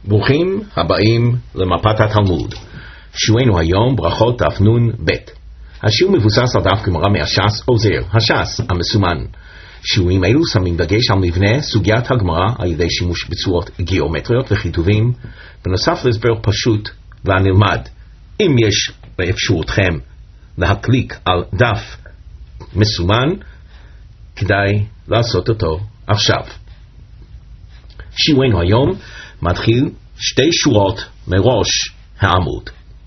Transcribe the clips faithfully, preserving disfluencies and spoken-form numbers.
ברוכים הבאים למפת התלמוד. שיעורנו היום ברכות דף נון ב'. השיעור מבוסס על דף גמרא מהש"ס עוזר, הש"ס המסומן. שיעורים אלו שמים דגש על מבנה סוגיית הגמרא על ידי שימוש בצורות גיאומטריות וכיתובים, בנוסף להסבר פשוט והנלמד. אם יש באפשרותכם להקליק על דף מסומן, כדאי לעשות אותו עכשיו. שיעורנו היום מתחיל שתי שורות מראש העמוד.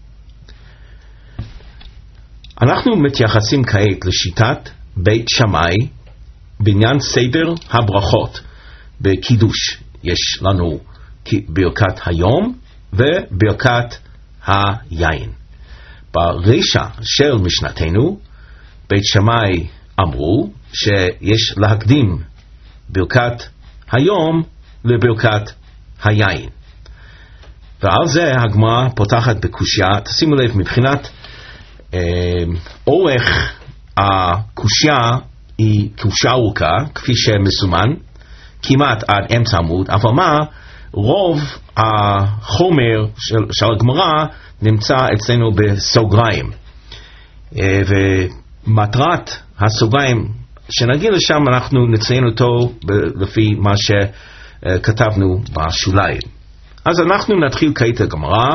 אנחנו מתייחסים כעת לשיטת בית שמאי בעניין סדר הברכות. בקידוש יש לנו ברכת היום וברכת היין. ברשע של משנתנו בית שמאי אמרו שיש להקדים ברכת היום לברכת היין. ועל זה הגמרא פותחת בקושיה. תשימו לב, מבחינת אה, אורך הקושיה היא קושיה ארוכה, כפי שמסומן, כמעט עד אמצע עמוד, אבל מה? רוב החומר של, של הגמרא נמצא אצלנו בסוגריים. אה, ומטרת הסוגריים, שנגיע לשם אנחנו נציין אותו ב- לפי מה שכתבנו בשוליים. אז אנחנו נתחיל כעת הגמרא.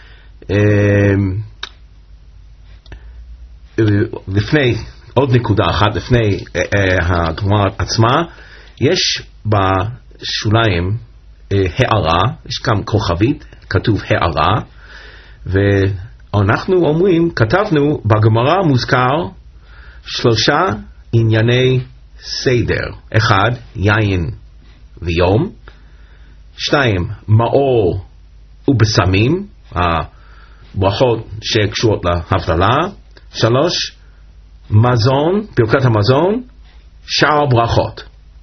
לפני, עוד נקודה אחת לפני הגמרא עצמה, יש בשוליים הערה, יש כאן כוכבית, כתוב הערה, ואנחנו אומרים, כתבנו, בגמרא מוזכר שלושה ענייני סדר. אחד, יין ויום. שתיים, מאור ובשמים, הברכות שקשורות להבדלה. שלוש, מזון, ברכת המזון, שאר ברכות.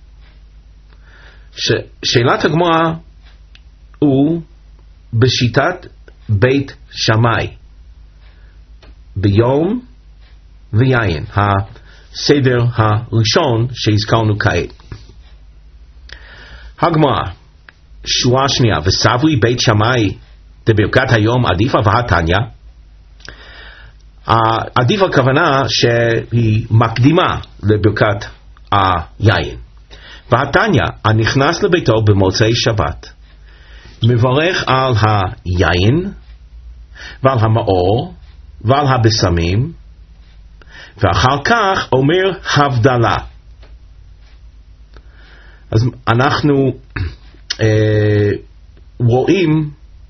ש... שאלת הגמרא הוא בשיטת בית שמאי, ביום ויין, הסדר הראשון שהזכרנו כעת. הגמרא, שורה שנייה, וסברי בית שמאי דברכת היום עדיפה והתניא. עדיף הכוונה שהיא מקדימה לברכת היין. והתניא, הנכנס לביתו במוצאי שבת, מברך על היין ועל המאור ועל הבשמים, ואחר כך אומר הבדלה. אז אנחנו אה, רואים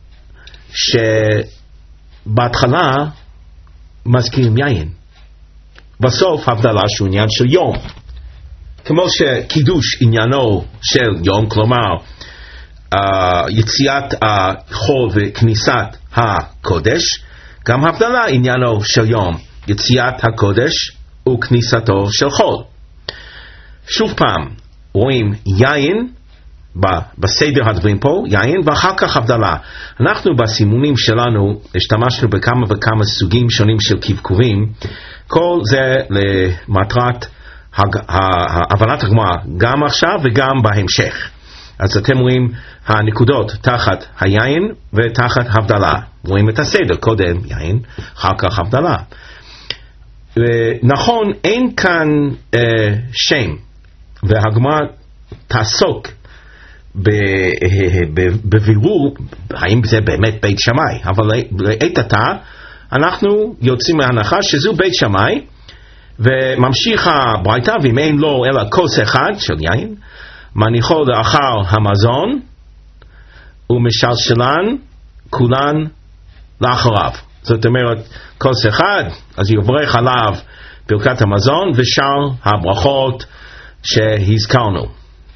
שבהתחלה מזכירים יין, בסוף הבדלה שהוא עניין של יום, כמו שקידוש עניינו של יום, כלומר uh, יציאת החול וכניסת הקודש, גם הבדלה עניינו של יום, יציאת הקודש וכניסתו של חול. שוב פעם רואים יין בסדר הדברים פה, יין, ואחר כך הבדלה. אנחנו בסימונים שלנו השתמשנו בכמה וכמה סוגים שונים של קבקובים, כל זה למטרת הבנת הגמרא, גם עכשיו וגם בהמשך. אז אתם רואים הנקודות תחת היין ותחת הבדלה. רואים את הסדר, קודם יין, אחר כך הבדלה. נכון, אין כאן אה, שם, והגמרא תעסוק בבירור האם זה באמת בית שמאי, אבל לעת עתה אנחנו יוצאים מההנחה שזו בית שמאי, וממשיך הברייתא, ואם אין לו אלא כוס אחד של יין, מניחו לאחר המזון ומשלשלן כולן לאחריו. זאת אומרת, כוס אחד, אז יברך עליו ברכת המזון ושאר הברכות שהזכרנו.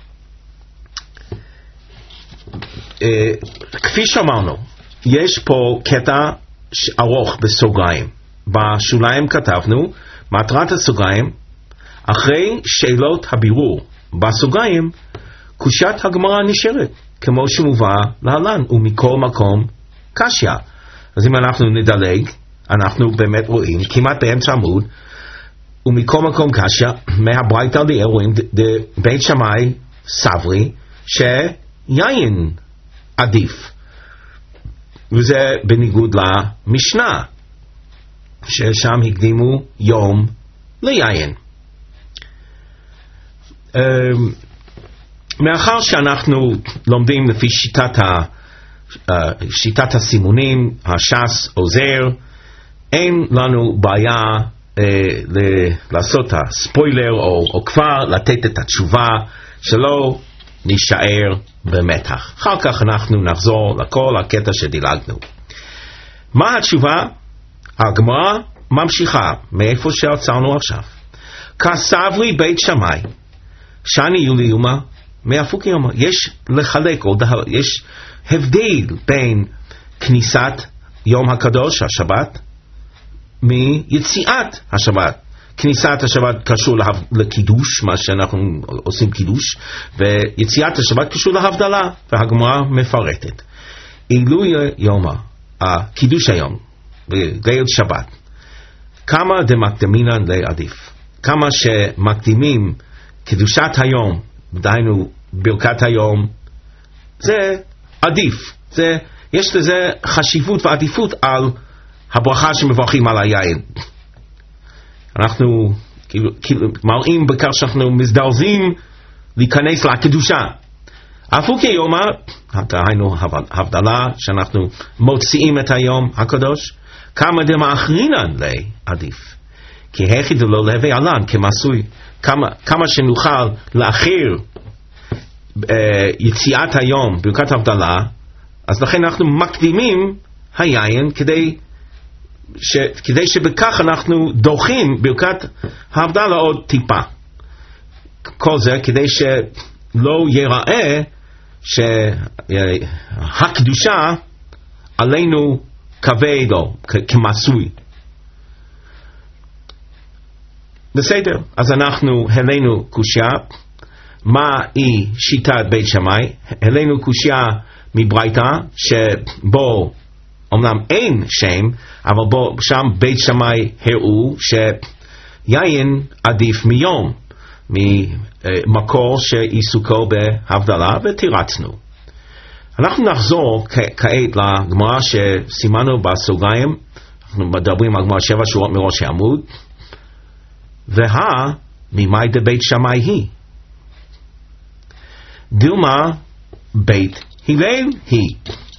Uh, כפי שאמרנו, יש פה קטע ארוך בסוגריים. בשוליים כתבנו, מטרת הסוגריים, אחרי שאלות הבירור בסוגריים, קושיית הגמרא נשארת, כמו שמובא להלן, ומכל מקום קשיא. אז אם אנחנו נדלג, אנחנו באמת רואים, כמעט באמצע עמוד, ומכל מקום קשיא, מהברייתא רואים, בית שמאי סברי, שיין עדיף. וזה בניגוד למשנה, ששם הקדימו יום ליין. מאחר שאנחנו לומדים לפי שיטת, ה, שיטת הסימונים, הש"ס עוזר, אין לנו בעיה אה, ל- לעשות הספוילר או, או כבר לתת את התשובה, שלא נשאר במתח. אחר כך אנחנו נחזור לכל הקטע שדילגנו. מה התשובה? הגמרא ממשיכה מאיפה שעצרנו עכשיו. כסברי בית שמאי שאני יולי יומא מאפוקי יומא. יש לחלק, או דה, יש הבדל בין כניסת יום הקדוש, השבת, מיציאת השבת. כניסת השבת קשור לה, לקידוש, מה שאנחנו עושים קידוש, ויציאת השבת קשור להבדלה, והגמרא מפרטת. אילו יומא, הקידוש היום, בליל שבת, כמה דמקדמינן לעדיף. כמה שמקדימים קידושת היום, דהיינו ברכת היום, זה עדיף. זה, יש לזה חשיבות ועדיפות על הברכה שמברכים על היין. אנחנו כאילו, כאילו, מראים בכך שאנחנו מזדרזים להיכנס לקדושה. אפוקי יומא, דהיינו הבדלה שאנחנו מוציאים את היום הקדוש, כמה דמאחרינן לעדיף. כי הכי דלא להווה עלן כמסוי, כמה, כמה שנוכל לאחר אה, יציאת היום ברכת הבדלה, אז לכן אנחנו מקדימים היין כדי ש, כדי שבכך אנחנו דוחים ברכת ההבדלה עוד טיפה. כל זה כדי שלא ייראה שהקדושה עלינו כבד או כמסוי. בסדר, אז אנחנו העלינו קושיה. מה היא שיטת בית שמאי? העלינו קושיה מברייתא שבו אמנם אין שם, אבל בו שם בית שמאי הראו שיין עדיף מיום, ממקור שעיסוקו בהבדלה, ותירצנו. אנחנו נחזור כעת לגמרא שסימנו בסוגריים. אנחנו מדברים על גמרא שבע שורות מראש העמוד. והא ממאי דבית שמאי היא? דילמה בית הלל היא.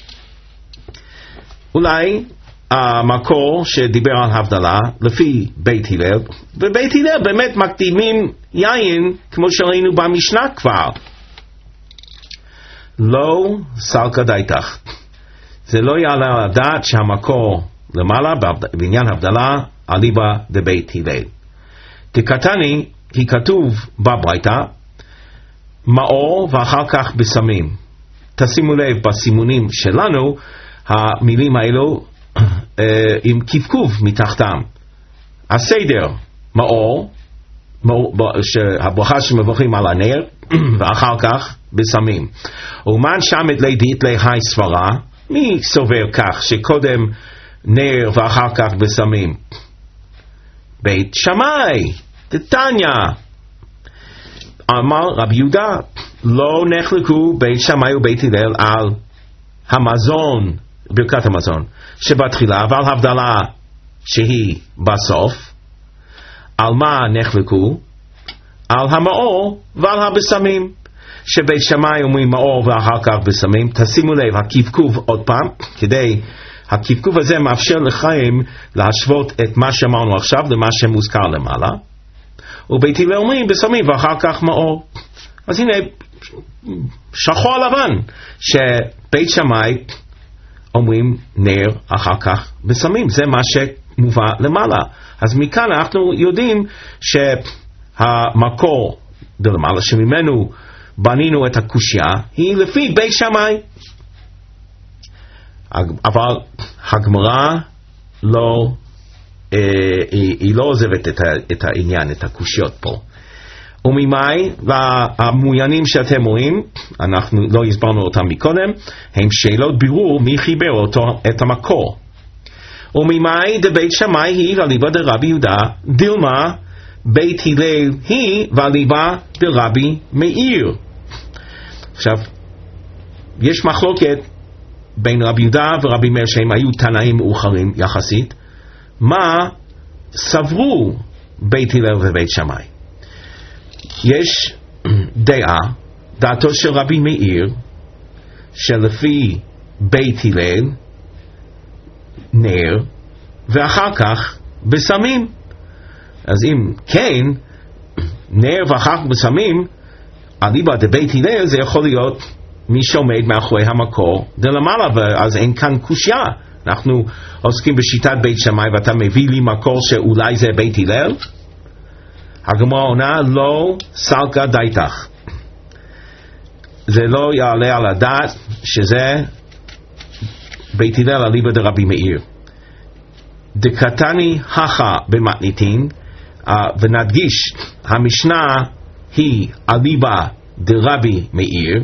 אולי המקור שדיבר על הבדלה לפי בית הלל, ובית הלל באמת מקדימים יין כמו שראינו במשנה כבר. לא סלקא דייתך. זה לא יעלה על הדעת שהמקור למעלה בעניין הבדלה אליבא דבית הלל. תקתני, כי כתוב בברייתא מאור ואחר כך בסמים. תשימו לב בסימונים שלנו המילים האלו אה, עם כפכוף מתחתם. הסדר מאור, מאור שהברכה שמברכים על הנר ואחר כך בסמים. ומן שמת לידית להי סברה, מי סובר כך שקודם נר ואחר כך בסמים? בית שמאי, דתניא. אמר רבי יהודה, לא נחלקו בית שמאי ובית הלל על המזון, ברכת המזון שבתחילה, ועל הבדלה שהיא בסוף. על מה נחלקו? על המאור ועל הבשמים. שבית שמאי אומרים מאור ואחר כך בשמים. תשימו לב, הכפכוף עוד פעם, כדי הכפכוף הזה מאפשר לכם להשוות את מה שאמרנו עכשיו למה שמוזכר למעלה. ובית הלל אומרים בשמים ואחר כך מאור. אז הנה שחור לבן שבית שמאי אומרים נר אחר כך בשמים. זה מה שמובא למעלה. אז מכאן אנחנו יודעים שהמקור דלמעלה שממנו בנינו את הקושיה היא לפי בית שמאי. אבל הגמרא לא אה, היא, היא לא עוזבת את, ה, את העניין, את הקושיות פה. וממאי, והמוינים שאתם רואים, אנחנו לא הסברנו אותם מקודם, הם שאלות בירור מי חיבר אותו את המקור. וממאי דבית שמאי היא ואליבא דרבי יהודה, דילמה בית הלל היא ואליבא דרבי מאיר. עכשיו, יש מחלוקת בין רבי יהודה ורבי מאיר שהם היו תנאים מאוחרים יחסית, מה סברו בית הלל ובית שמאי. יש דעה, דעתו של רבי מאיר, שלפי בית הלל נר ואחר כך בסמים. אז אם כן, נר ואחר כך בסמים, אליבא דבית הלל זה יכול להיות מי שעומד מאחורי המקור דלמעלה, ואז אין כאן קושיה. אנחנו עוסקים בשיטת בית שמאי ואתה מביא לי מקור שאולי זה בית הלל? הגמרא עונה לא סלקא דייתך, זה לא יעלה על הדעת שזה בית הלל אליבא דרבי מאיר. דקתני הכה במתניתין, ונדגיש המשנה היא אליבא דרבי מאיר.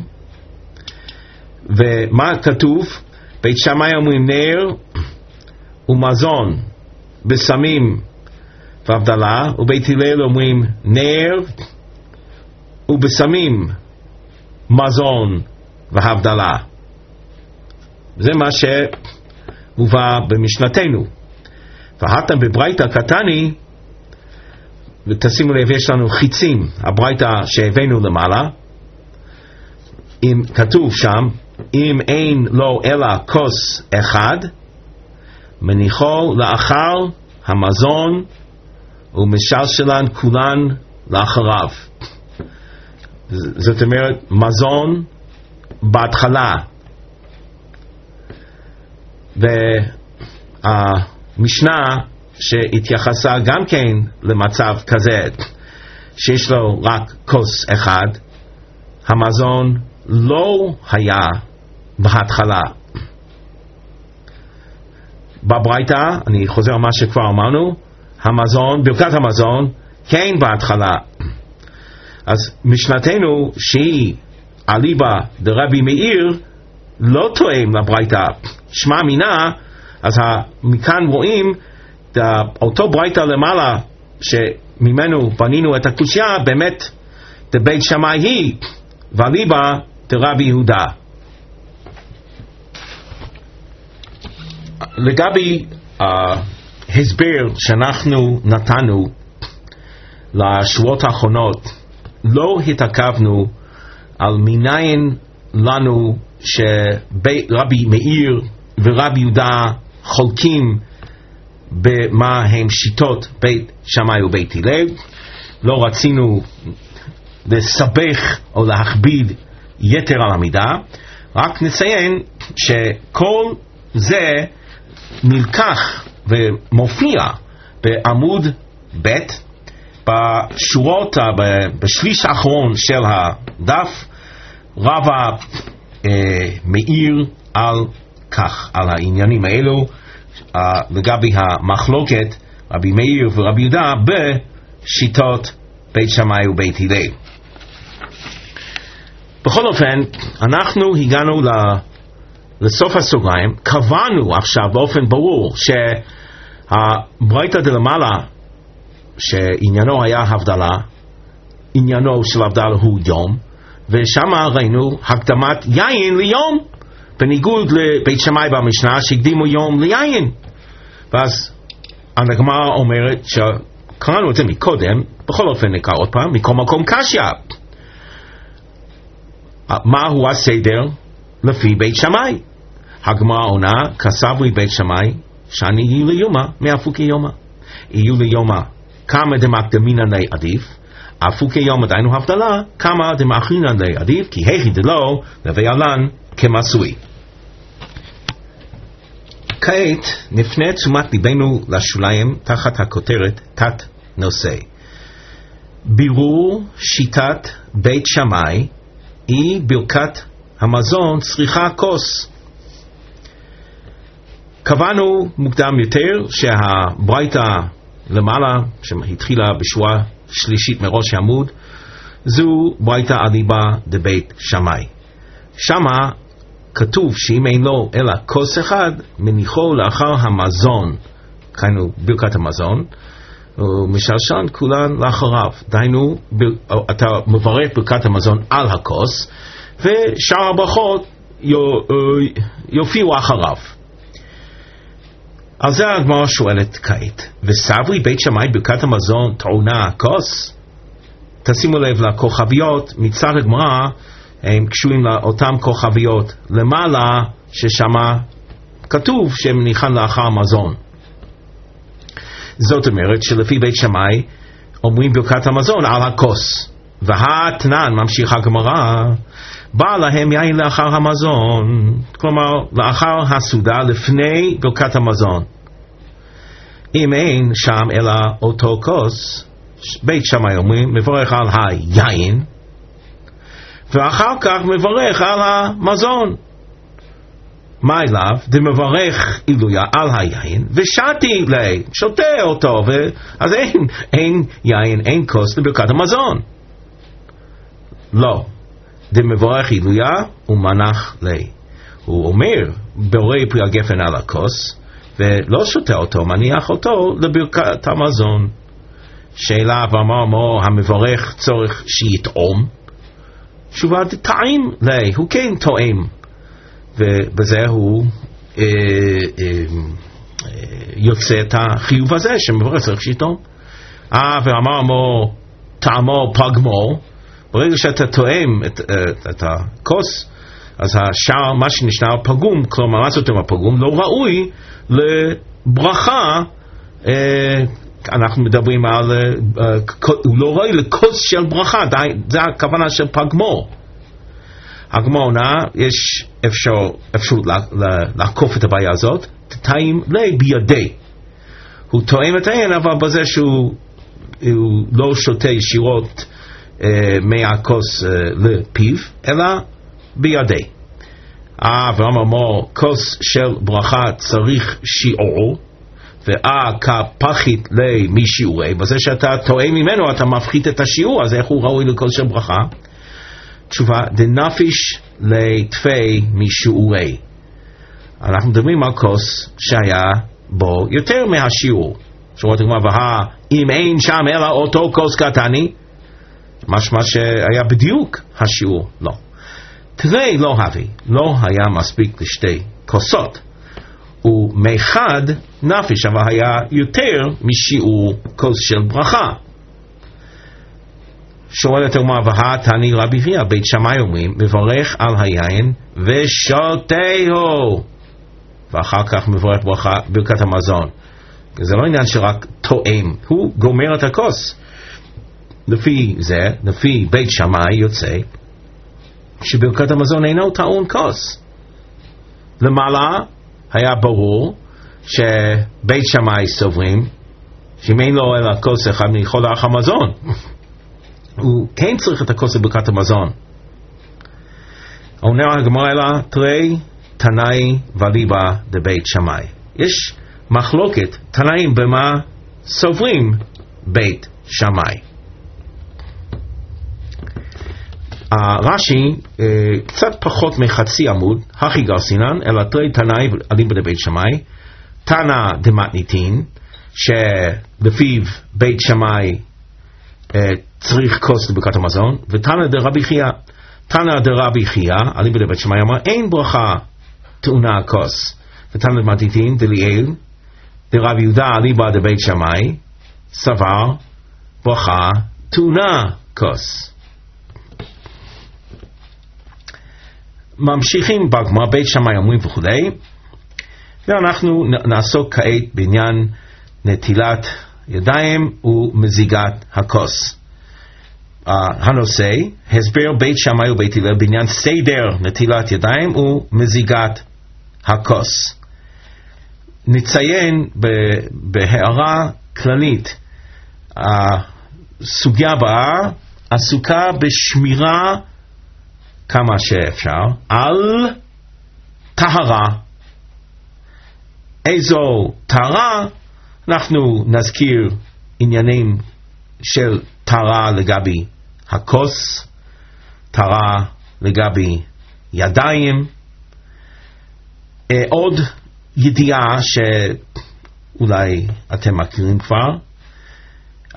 ומה כתוב? בית שמאי אומרים נר ומזון בסמים והבדלה, ובית הלל אומרים נר ובסמים מזון והבדלה. זה מה שמובא במשנתנו. והתם בברייתא קטני, ותשימו לב, יש לנו חיצים, הברייתא שהבאנו למעלה, אם כתוב שם, אם אין לו אלא כוס אחד, מניחו לאחר המזון ומשלשלן כולן לאחריו. זאת אומרת, מזון בהתחלה. והמשנה שהתייחסה גם כן למצב כזה, שיש לו רק כוס אחד, המזון לא היה בהתחלה. בברייתא, אני חוזר על מה שכבר אמרנו, המזון, ברכת המזון, כן בהתחלה. אז משנתנו שהיא אליבא דרבי מאיר לא תואם לברייתא שמע מינה. אז מכאן רואים אותו ברייתא למעלה שממנו בנינו את הקושיה, באמת דבית שמאי היא ואליבא דרבי יהודה. לגבי ההסבר שאנחנו נתנו לשורות האחרונות, לא התעכבנו על מניין לנו שרבי מאיר ורבי יהודה חולקים במה הם שיטות בית שמאי ובית הלל. לא רצינו לסבך או להכביד יתר על המידה, רק נציין שכל זה נלקח ומופיע בעמוד ב' בשורות, בשליש האחרון של הדף. רבא אה, מאיר על כך, על העניינים האלו, אה, לגבי המחלוקת רבי מאיר ורבי יהודה בשיטות בית שמאי ובית הלל. בכל אופן, אנחנו הגענו לסוף הסוגריים. קבענו עכשיו באופן ברור שהברייתא דלמעלה שעניינו היה הבדלה, עניינו של הבדלה הוא יום, ושם ראינו הקדמת יין ליום, בניגוד לבית שמאי במשנה שהקדימו יום ליין. ואז הגמרא אומרת שקראנו את זה מקודם, בכל אופן נקרא עוד פעם, מכל מקום קשיא. מהו הסדר לפי בית שמאי? הגמרא עונה, כסברי בית שמאי שאני יהיו ליומה מאפוקי יומא. יהיו ליומה כמה דמקדמינן לי עדיף, אפוקי יומא דהיינו הבדלה, כמה דמאחרינן לי עדיף, כי היכי דלא לבי עלן כמסוי. כעת נפנה תשומת ליבנו לשוליים תחת הכותרת תת נושא. בירור שיטת בית שמאי היא ברכת המזון צריכה כוס. קבענו מוקדם יותר שהברייתא למעלה שהתחילה בשורה שלישית מראש העמוד זו ברייתא אליבא דבית שמאי. שמה כתוב שאם אין לו אלא כוס אחד מניחו לאחר המזון, כיינו ברכת המזון, ומשלשן כולן לאחריו. דהיינו אתה מברך ברכת המזון על הכוס, ושאר הברכות יופיעו אחריו. על זה הגמרא שואלת כעת, וסברי בית שמאי ברכת המזון טעונה כוס? תשימו לב לכוכביות, מצד הגמרא הם קשורים לאותם כוכביות למעלה, ששמה כתוב שהם ניחן לאחר מזון. זאת אומרת שלפי בית שמאי אומרים ברכת המזון על הכוס, והתנן ממשיך הגמרא בא להם יין לאחר המזון, כלומר לאחר הסעודה לפני ברכת המזון. אם אין שם אלא אותו כוס, בית שמאי אומרים מברך על היין ואחר כך מברך על המזון. מה אליו? דמברך אילויה על היין ושתי לי, שותה אותו, ו... אז אין, אין יין, אין כוס לברכת המזון. לא, דמברך אילויה ומנח לי. הוא אומר בורא פרי הגפן על הכוס ולא שותה אותו, מניח אותו לברכת המזון. שאלה ואמרנו המברך צורך שיתאום? תשובה טעים לי, הוא כן טועם, ובזה הוא אה, אה, אה, יוצא את החיוב הזה שמברך צריך שיתאום. אה ואמרנו טעמו פגמו, ברגע שאתה טועם את, את, את הכוס, אז השאר מה שנשאר פגום, כלומר מה זאת אומרת פגום? לא ראוי לברכה. אה, אנחנו מדברים על, הוא לא ראוי לכוס של ברכה, זה הכוונה של פגמו. הגמרא, יש אפשרות לעקוף את הבעיה הזאת, טעים לי בידי. הוא טועם את העין, אבל בזה שהוא לא שותה ישירות מהכוס לפיו, אלא בידי. ואמרנו, כוס של ברכה צריך שיעור, ואה כפחית לי משיעורי, בזה שאתה טועה ממנו אתה מפחית את השיעור, אז איך הוא ראוי לכל של ברכה? תשובה, דנפיש לתפי משיעורי. אנחנו מדברים על כוס שהיה בו יותר מהשיעור. שורות הגמרא, והא אם אין שם אלא אותו כוס קטני, משמע שהיה בדיוק השיעור. לא. תווי לא הביא, לא היה מספיק לשתי כוסות. ומחד נפיש, אבל היה יותר משיעור כוס של ברכה. שואלת הגמרא, והא תני רבי חייא, בית שמאי אומרים מברך על היין ושותהו, ואחר כך מברך ברכה, ברכת המזון. זה לא עניין שרק טועם, הוא גומר את הכוס. לפי זה, לפי בית שמאי יוצא שברכת המזון אינו טעון כוס. למעלה היה ברור שבית שמאי סוברים שאם אין לו אלא כוס אחד מכל לאחר המזון, הוא כן צריך את הכוס לברכת המזון. עונה הגמרא אלא תרי תנאי וליבה דבית שמאי. יש מחלוקת תנאים במה סוברים בית שמאי. הרש"י קצת פחות מחצי עמוד, הכי גרסינן, אלא תרי תנאי וליבה דבית שמאי. תנא דמתניתין, שלפיו בית שמאי צריך כוס לברכת המזון, ותנא דרבי חייא. תנא דרבי חייא, אליבא דבית שמאי, אמר אין ברכה טעונה כוס. ותנא דמתניתין דליאל דרבי יהודה אליבא דבית שמאי, סבר ברכה טעונה כוס. ממשיכים בגמרא, בית שמאי אומרים וכולי, ואנחנו נעסוק כעת בעניין נטילת ידיים ומזיגת הכוס. Uh, הנושא, הסבר בית שמאי ובית הלל בעניין סדר נטילת ידיים ומזיגת הכוס. נציין בהערה כללית, הסוגיה הבאה עסוקה בשמירה כמה שאפשר על טהרה. איזו טהרה? אנחנו נזכיר עניינים של טהרה לגבי הכוס, טהרה לגבי ידיים. אה, עוד ידיעה שאולי אתם מכירים כבר,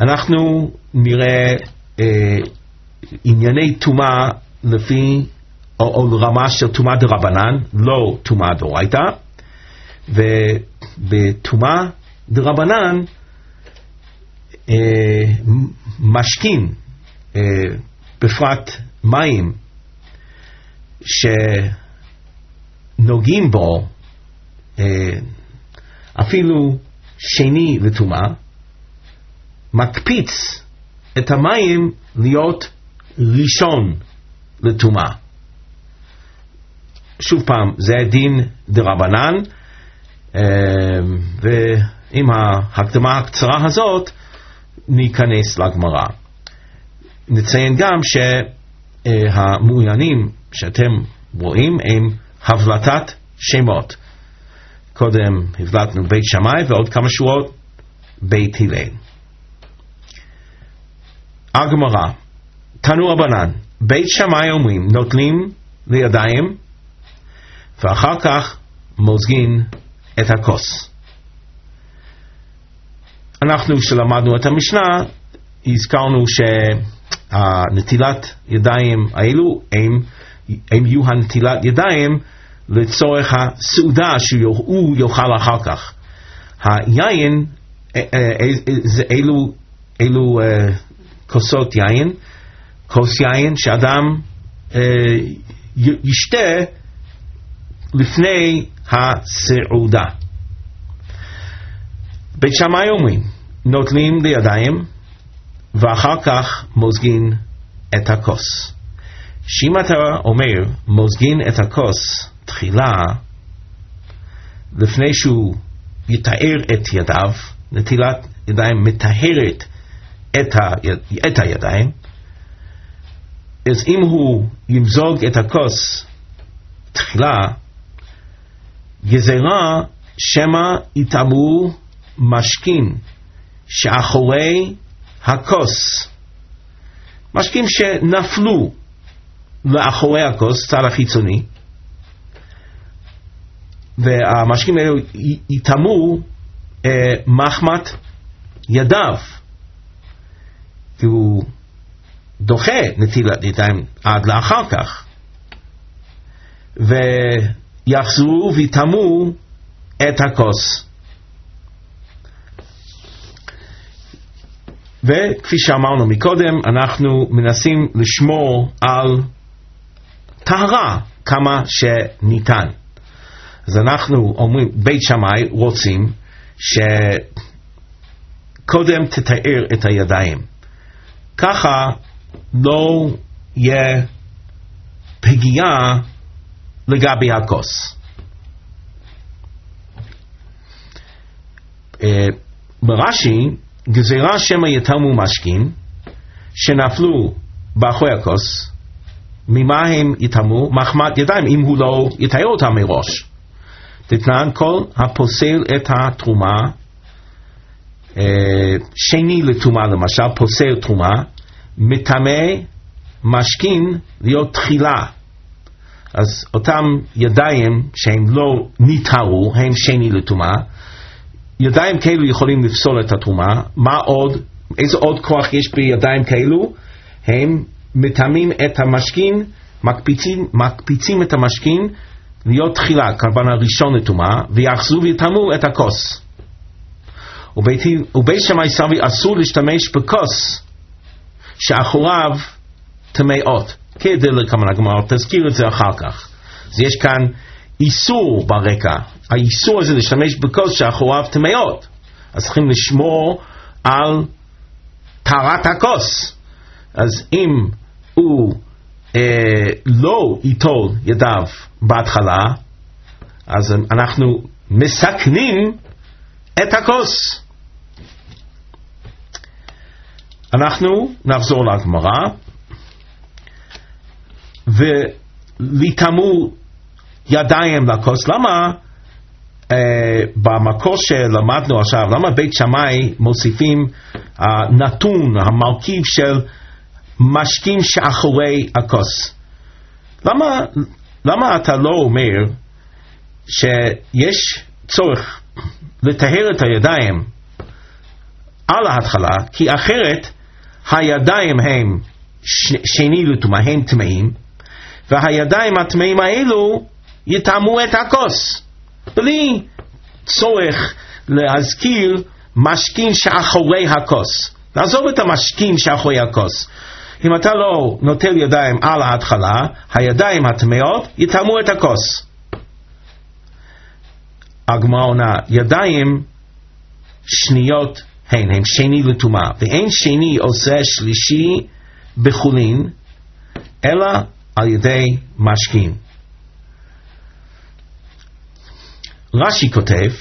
אנחנו נראה אה, ענייני טומאה לפי או, או לרמה של טומאה דרבנן, לא טומאה דאורייתא, ובטומאה דרבנן אה, משכין, אה, בפרט מים שנוגעים בו אה, אפילו שני לטומאה, מקפיץ את המים להיות ראשון לטומאה. שוב פעם, זה דין דרבנן, ועם ההקדמה הקצרה הזאת ניכנס לגמרא. נציין גם שהמעוניינים שאתם רואים הם הבלטת שמות. קודם הבלטנו בית שמאי ועוד כמה שורות בית הלל. הגמרא, תנו רבנן, בית שמאי אומרים נוטלים לידיים ואחר כך מוזגין את הכוס. אנחנו שלמדנו את המשנה הזכרנו שהנטילת ידיים האלו הם, הם יהיו הנטילת ידיים לצורך הסעודה שהוא יאכל אחר כך. היין, אלו, אלו כוסות יין, כוס יין שאדם ישתה לפני הסעודה. בית שמאי אומרים נוטלים לידיים ואחר כך מוזגין את הכוס. שאם אתה אומר מוזגין את הכוס תחילה לפני שהוא יתאר את ידיו, נטילת ידיים מטהרת את, ה, את הידיים, אז אם הוא ימזוג את הכוס תחילה, גזירה שמה יטמאו משכין שאחורי הכוס, משכין שנפלו לאחורי הכוס, צד החיצוני, והמשכין האלו יטמאו אה, מחמת ידיו, כי הוא דוחה נטילת ידיים עד לאחר כך, ויחזרו ויטמאו את הכוס. וכפי שאמרנו מקודם, אנחנו מנסים לשמור על טהרה כמה שניתן. אז אנחנו אומרים, בית שמאי רוצים שקודם תתאר את הידיים, ככה לא יהיה פגיעה לגבי הכוס. ברש"י, גזירה שמה יטמאו משכין שנפלו באחורי הכוס, ממה הם יטמאו? מחמת ידיים, אם הוא לא יתאר אותם מראש. תתנן כל הפוסל את התרומה, שני לתרומה למשל, פוסל תרומה, מטמא משכין להיות תחילה. אז אותם ידיים שהם לא נטהרו, הם שני לתרומה, ידיים כאלו יכולים לפסול את התרומה. מה עוד? איזה עוד כוח יש בידיים כאלו? הם מטמאים את המשכין, מקפיצים, מקפיצים את המשכין להיות תחילה, קרבן הראשון לתרומה, ויחזרו ויטמאו את הכוס. ובית, ובית שמאי סברי אסור להשתמש בכוס שאחוריו טמאות, כדלקמן הגמרא תזכיר את זה אחר כך. אז יש כאן איסור ברקע, האיסור הזה להשתמש בכוס שאחוריו טמאות, אז צריכים לשמור על טהרת הכוס. אז אם הוא אה, לא ייטול ידיו בהתחלה, אז אנחנו מסכנים את הכוס. אנחנו נחזור לגמרא, וליטמאו ידיים לכוס. למה uh, במקור שלמדנו עכשיו, למה בית שמאי מוסיפים uh, נתון, המרכיב של משכין שאחורי הכוס? למה, למה אתה לא אומר שיש צורך לטהר את הידיים על ההתחלה, כי אחרת הידיים הם ש- שני לטומאה, הם טמאים, והידיים הטמאים האלו יטעמו את הכוס, בלי צורך להזכיר משכין שאחורי הכוס. נעזוב את המשכין שאחורי הכוס. אם אתה לא נוטל ידיים על ההתחלה, הידיים הטמאות יטעמו את הכוס. הגמרא עונה, ידיים שניות הן, הן שני לטומאה, ואין שני עושה שלישי בחולין, אלא על ידי משכין. רש"י כותב,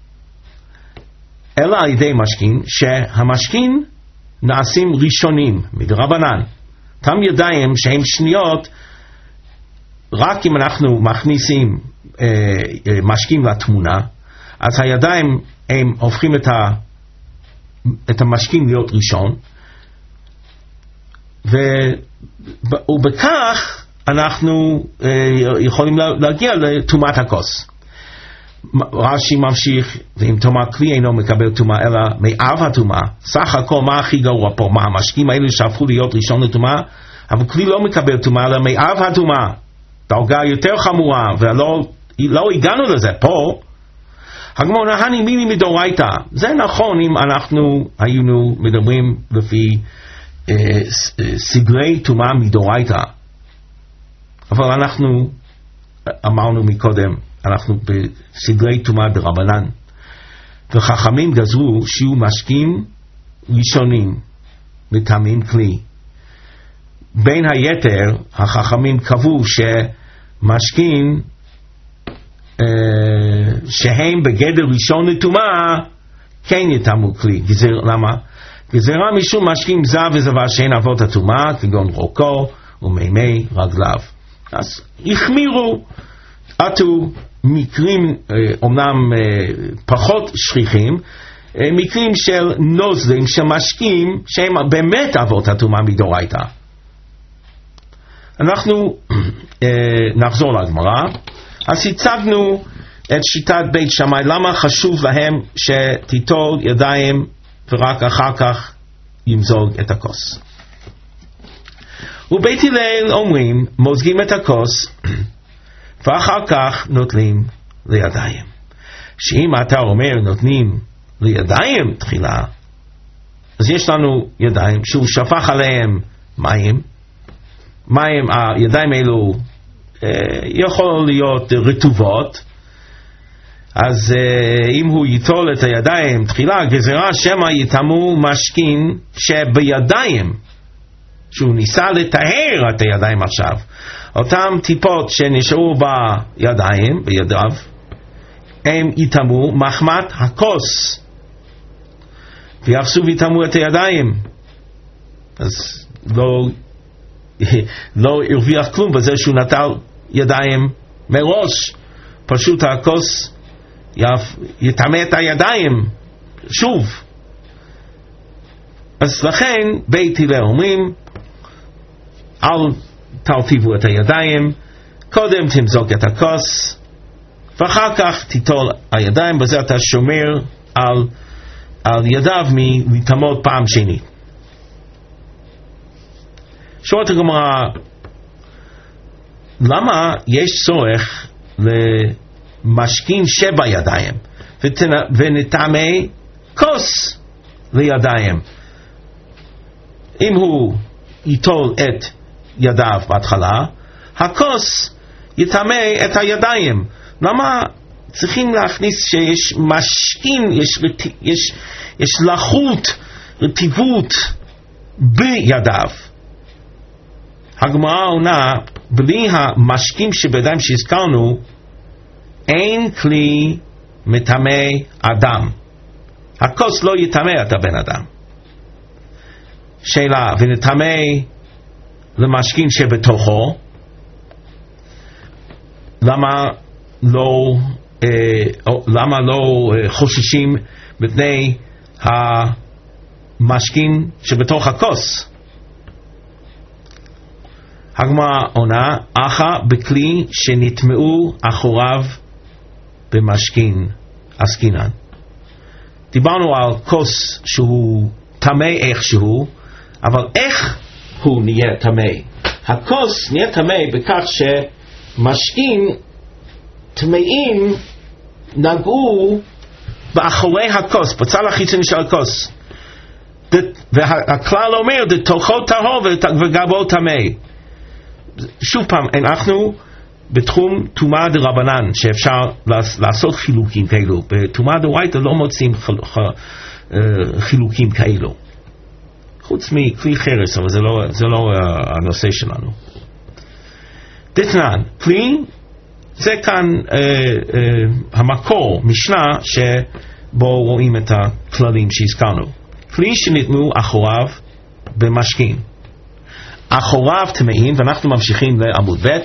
אלא על ידי משכין, שהמשכין נעשים ראשונים, מדרבנן. אותם ידיים שהן שניות, רק אם אנחנו מכניסים אה, אה, משכין לתמונה, אז הידיים הם הופכים את, ה, את המשכין להיות ראשון, ו, ובכך אנחנו אה, יכולים להגיע לטומאת הכוס. רש"י ממשיך, ואם טומאה כלי אינו מקבל טומאה אלא מאב הטומאה, סך הכל מה הכי גרוע פה? מה המשקים האלה שהפכו להיות ראשון לטומאה? אבל כלי לא מקבל טומאה אלא מאב הטומאה, דרגה יותר חמורה, ולא לא הגענו לזה פה. הגמרא נהני מיני מדאורייתא. זה נכון אם אנחנו היינו מדברים לפי אה, סגרי טומאה מדאורייתא, אבל אנחנו אמרנו מקודם, אנחנו בסגרי טומאה דרבנן, וחכמים גזרו שיהיו משקים ראשונים מטעמים כלי. בין היתר החכמים קבעו שמשקים אה, שהם בגדר ראשון לטומאה כן יטעמו כלי. גזר, למה? גזרה משום משקים זב וזבה שאין אבות הטומאה, כגון רוקו ומימי רגליו. אז החמירו. עטו מקרים אומנם פחות שכיחים, מקרים של נוזלים שמשקים שהם באמת אבות הטומאה מדאורייתא. אנחנו נחזור לגמרא. אז הצגנו את שיטת בית שמאי, למה חשוב להם שתיטול ידיים ורק אחר כך ימזוג את הכוס. ובית הלל אומרים מוזגים את הכוס ואחר כך נוטלים לידיים. שאם אתה אומר נותנים לידיים תחילה, אז יש לנו ידיים שהוא שפך עליהם מים, מים, הידיים האלו אה, יכול להיות רטובות, אז אה, אם הוא יטול את הידיים תחילה, גזרה שמה יטמאו משכין שבידיים, שהוא ניסה לטהר את הידיים עכשיו, אותם טיפות שנשארו בידיים, בידיו, הם יטמאו מחמת הכוס, ויחסו ויטמאו את הידיים. אז לא, לא הרוויח כלום בזה שהוא נטל ידיים מראש, פשוט הכוס יטמא את הידיים שוב. אז לכן בית הלל אומרים, אל תרטיבו את הידיים, קודם תמזוג את הכוס ואחר כך תיטול הידיים, בזה אתה שומר על, על ידיו מלטמאות פעם שנית. שואלת הגמרא, למה יש צורך למשכין שבידיים ונטמא כוס לידיים? אם הוא ייטול את ידיו בהתחלה, הכוס יטמא את הידיים. למה צריכים להכניס שיש משכין, יש, יש, יש לחות, רטיבות בידיו? הגמרא עונה, בלי המשכין שבידיים שהזכרנו, אין כלי מטמא אדם. הכוס לא יטמא את הבן אדם. שאלה, ונטמא למשכין שבתוכו, למה לא, אה, למה לא אה, חוששים מפני המשכין שבתוך הכוס? הגמרא עונה, אחא בכלי שנטמאו אחוריו במשכין עסקינן. דיברנו על כוס שהוא טמא איכשהו, אבל איך הוא נהיה טמא? הכוס נהיה טמא בכך שמשקין טמאים נגעו באחורי הכוס, בצד החיצוני של הכוס. והכלל אומר, תוכו טהור וגבו טמא. שוב פעם, אנחנו בתחום טומאה דרבנן, שאפשר לעשות חילוקים כאלו. בטומאה דאורייתא לא מוצאים חילוקים כאלו. חוץ מכלי חרס, אבל זה לא, זה לא הנושא שלנו. דתנן, כלי, זה כאן אה, אה, המקור, משנה, שבו רואים את הכללים שהזכרנו. כלי שניתנו אחוריו במשכין. אחוריו טמאים, ואנחנו ממשיכים לעמוד ב',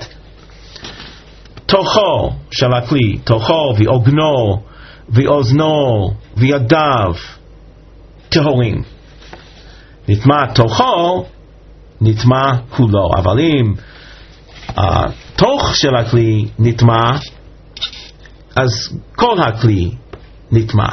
תוכו של הכלי, תוכו ועוגנו ואוזנו וידיו טהורים. נטמע תוכו, נטמע כולו. אבל אם התוך של הכלי נטמע, אז כל הכלי נטמע.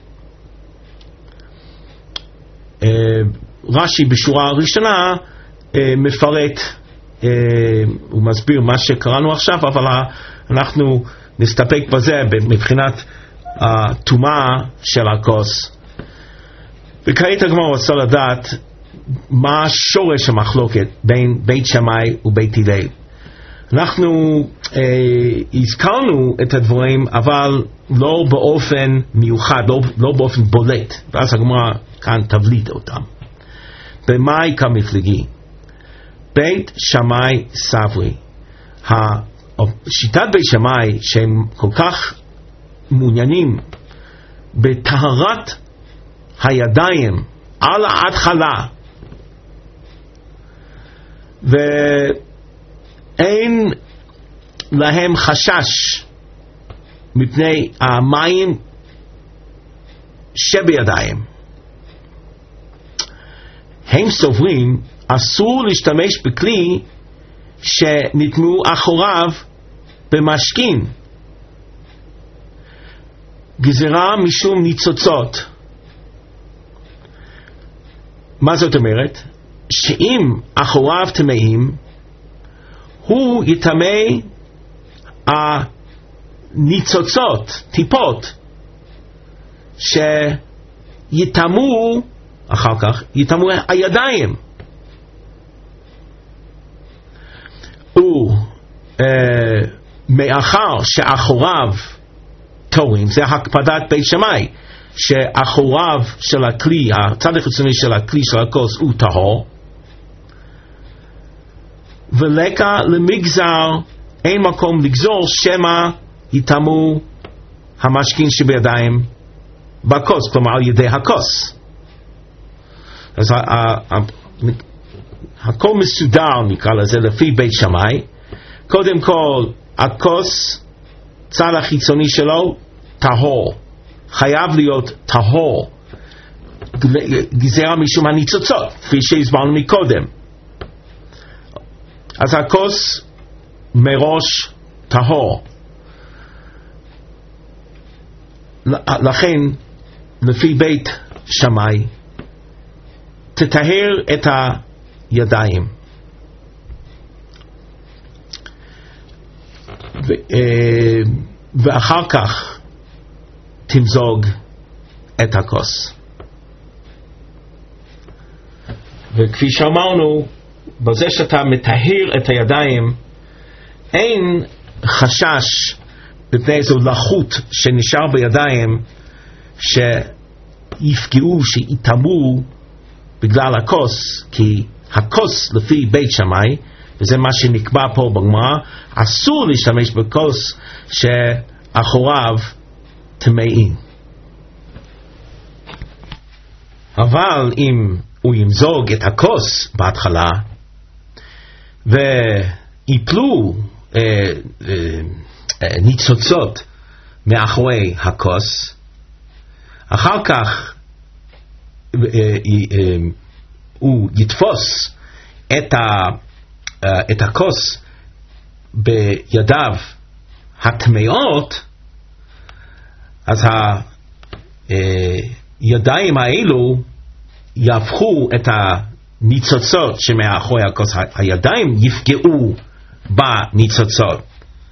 רש"י בשורה הראשונה מפרט, הוא מסביר מה שקראנו עכשיו, אבל אנחנו נסתפק בזה מבחינת הטומאה של הכוס. וכעת הגמרא רוצה לדעת מה שורש המחלוקת בין בית שמאי ובית הלל. אנחנו אה, הזכרנו את הדברים, אבל לא באופן מיוחד, לא, לא באופן בולט, ואז הגמרא כאן תבליט אותם. במאי כמפלגי, בית שמאי סברי, שיטת בית שמאי שהם כל כך מעוניינים בטהרת הידיים על ההתחלה, ואין להם חשש מפני המים שבידיים, הם סוברים אסור להשתמש בכלי שנטמעו אחוריו במשכין, גזירה משום ניצוצות. מה זאת אומרת? שאם אחוריו טמאים, הוא יטמא הניצוצות, טיפות, שיטמאו אחר כך, יטמאו הידיים. ומאחר שאחוריו טהורים, זה הקפדת בית שמאי, שאחוריו של הכלי, הצד החיצוני של הכלי של הכוס הוא טהור, ולקה למגזר אין מקום לגזור שמא יטמאו המשכין שבידיים בכוס, כלומר על ידי הכוס. אז הכל מסודר, נקרא לזה, לפי בית שמאי. קודם כל, הכוס, צד החיצוני שלו טהור, חייב להיות טהור, גזירה משום הניצוצות, כפי שהסברנו מקודם. אז הכוס מראש טהור. לכן, לפי בית שמאי, תטהר את הידיים. ו, ואחר כך תמזוג את הכוס. וכפי שאמרנו, בזה שאתה מטהר את הידיים, אין חשש מפני איזו לחות שנשאר בידיים שיפגעו, שיטמאו בגלל הכוס, כי הכוס לפי בית שמאי, וזה מה שנקבע פה בגמרא, אסור להשתמש בכוס שאחוריו טמאים. אבל אם הוא ימזוג את הכוס בהתחלה ויפלו אה, אה, אה, ניצוצות מאחורי הכוס, אחר כך אה, אה, הוא יתפוס את, ה, אה, את הכוס בידיו הטמאות, אז הידיים האלו יהפכו את הניצוצות שמאחורי הכוס, הידיים יפגעו בניצוצות,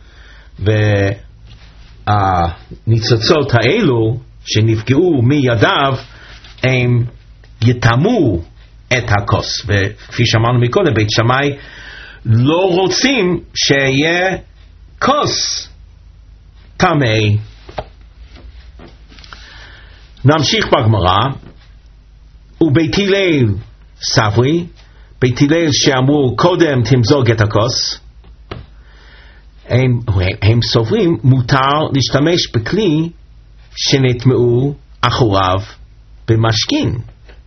והניצוצות האלו שנפגעו מידיו הם יטמאו את הכוס. וכפי שאמרנו מקודם, בית שמאי לא רוצים שיהיה כוס טמא. נמשיך בגמרא. ובית הלל סברי, בית הלל שאמרו קודם תמזוג את הכוס, הם, הם סוברים מותר להשתמש בכלי שנטמעו אחוריו במשכין.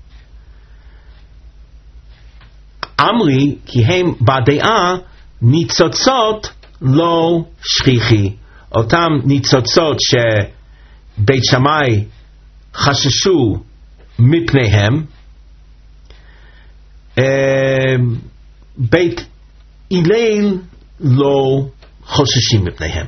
אמרי כי הם בדעה ניצוצות לא שכיחי, אותם ניצוצות שבית שמאי חששו מפניהם, בית הלל לא חוששים מפניהם.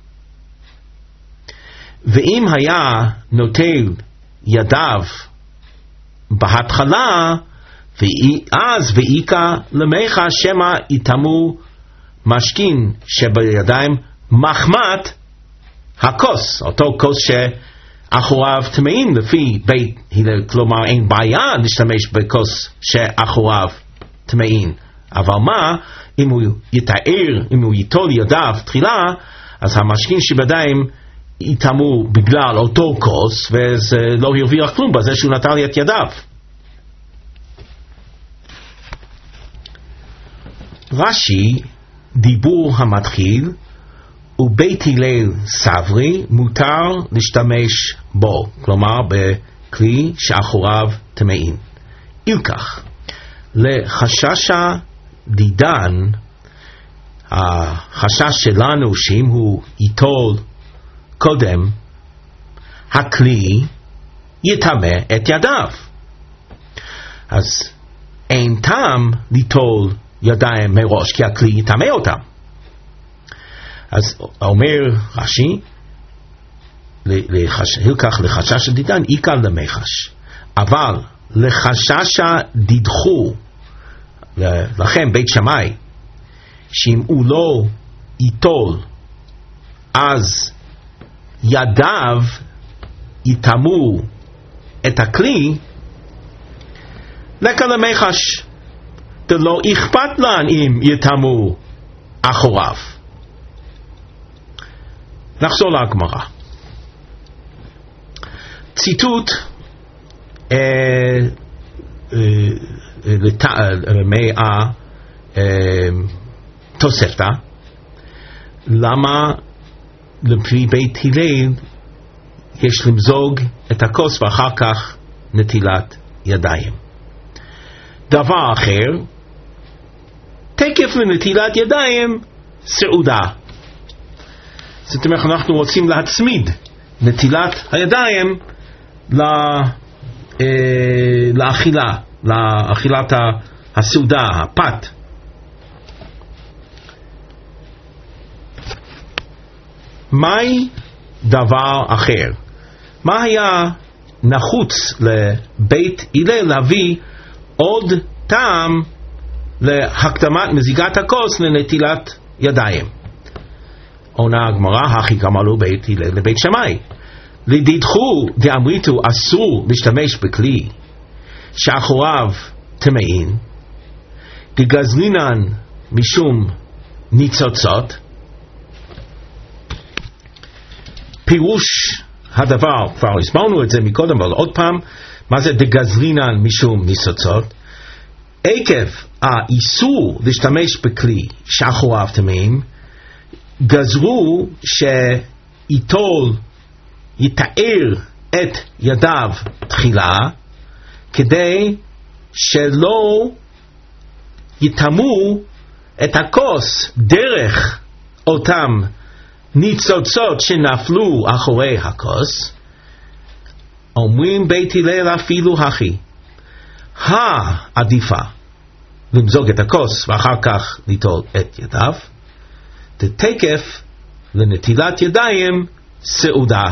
ואם היה נוטל ידיו בהתחלה, ואז ואיקה למיכה שמא יטמאו משכין שבידיים מחמת הכוס, אותו כוס שאחוריו טמאים לפי בית הלל. כלומר אין בעיה להשתמש בכוס שאחוריו טמאים, אבל מה אם הוא יתאר, אם הוא ייטול ידיו תחילה, אז המשכין שבידיים יטמאו בגלל אותו כוס, וזה לא הרוויח כלום בזה שהוא נטל את ידיו. רש"י, דיבור המתחיל, ובית הלל סברי מותר להשתמש בו, כלומר בכלי שאחוריו טמאים. אילקח, לחששה דידן, החשש שלנו שאם הוא ייטול קודם הכלי יטמא את ידיו, אז אין טעם ליטול ידיים מראש, כי הכלי יטמא אותם. אז אומר רש"י, הילקח לחשש דידן איקה למחש, אבל לחשש דידחו, לכם בית שמאי, שאם הוא לא ייטול אז ידיו יטמאו את הכלי, לקה למחש, דלא אכפת לן אם יטמאו אחוריו. נחזור לגמרא. ציטוט אה, אה, לת... מה אה, תוספתא, למה לפי בית הלל יש למזוג את הכוס ואחר כך נטילת ידיים. דבר אחר, תקף לנטילת ידיים סעודה. זאת אומרת, אנחנו רוצים להצמיד נטילת הידיים לה, אה, לאכילה, לאכילת הסעודה, הפת. מהי דבר אחר? מה היה נחוץ לבית הלל להביא עוד טעם להקדמת מזיגת הכוס לנטילת ידיים? עונה הגמרא, הכי גמרו בית הלל לבית שמאי, לדידחו דאמריתו אסור להשתמש בכלי שאחוריו טמאים, דגזלינן משום ניצוצות. פירוש הדבר, כבר הסברנו את זה מקודם, אבל עוד פעם, מה זה דגזלינן משום ניצוצות? עקב האיסור להשתמש בכלי שאחוריו טמאים, גזרו שיטול, יתאר את ידיו תחילה, כדי שלא יטמאו את הכוס דרך אותם ניצוצות שנפלו אחורי הכוס. אומרים בית הלל אפילו הכי, העדיפה למזוג את הכוס ואחר כך ליטול את ידיו, תקף לנטילת ידיים סעודה.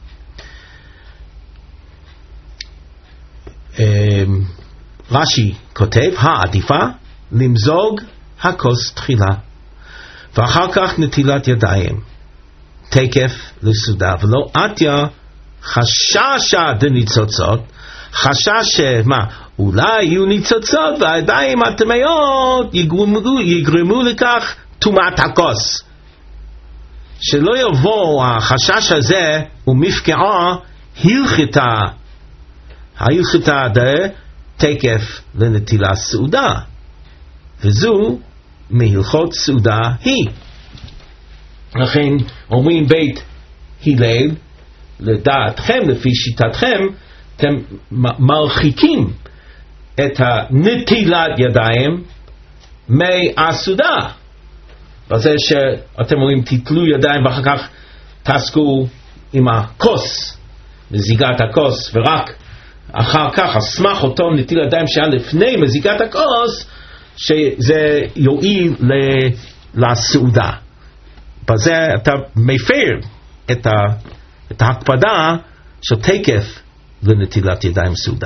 רש"י כותב העדיפה למזוג הכוס תחילה ואחר כך נטילת ידיים תקף לסעודה, ולא עטיה חששה דניצוצות, חשש שמה אולי יהיו ניצוצות והידיים הטמאות יגרמו, יגרמו לכך טומאת הכוס, שלא יבוא החשש הזה ומפקעה הלכתה ההלכתה תקף לנטילת סעודה, וזו מהלכות סעודה היא. לכן אומרים בית הלל, לדעתכם, לפי שיטתכם, אתם מרחיקים את הנטילת ידיים מהסעודה, בזה שאתם אומרים תתלו ידיים ואחר כך תעסקו עם הכוס, מזיגת הכוס, ורק אחר כך אסמך אותו נטיל ידיים שהיה לפני מזיגת הכוס, שזה יועיל לסעודה. בזה אתה מפר את, ה, את ההקפדה של תקף לנטילת ידיים סעודה.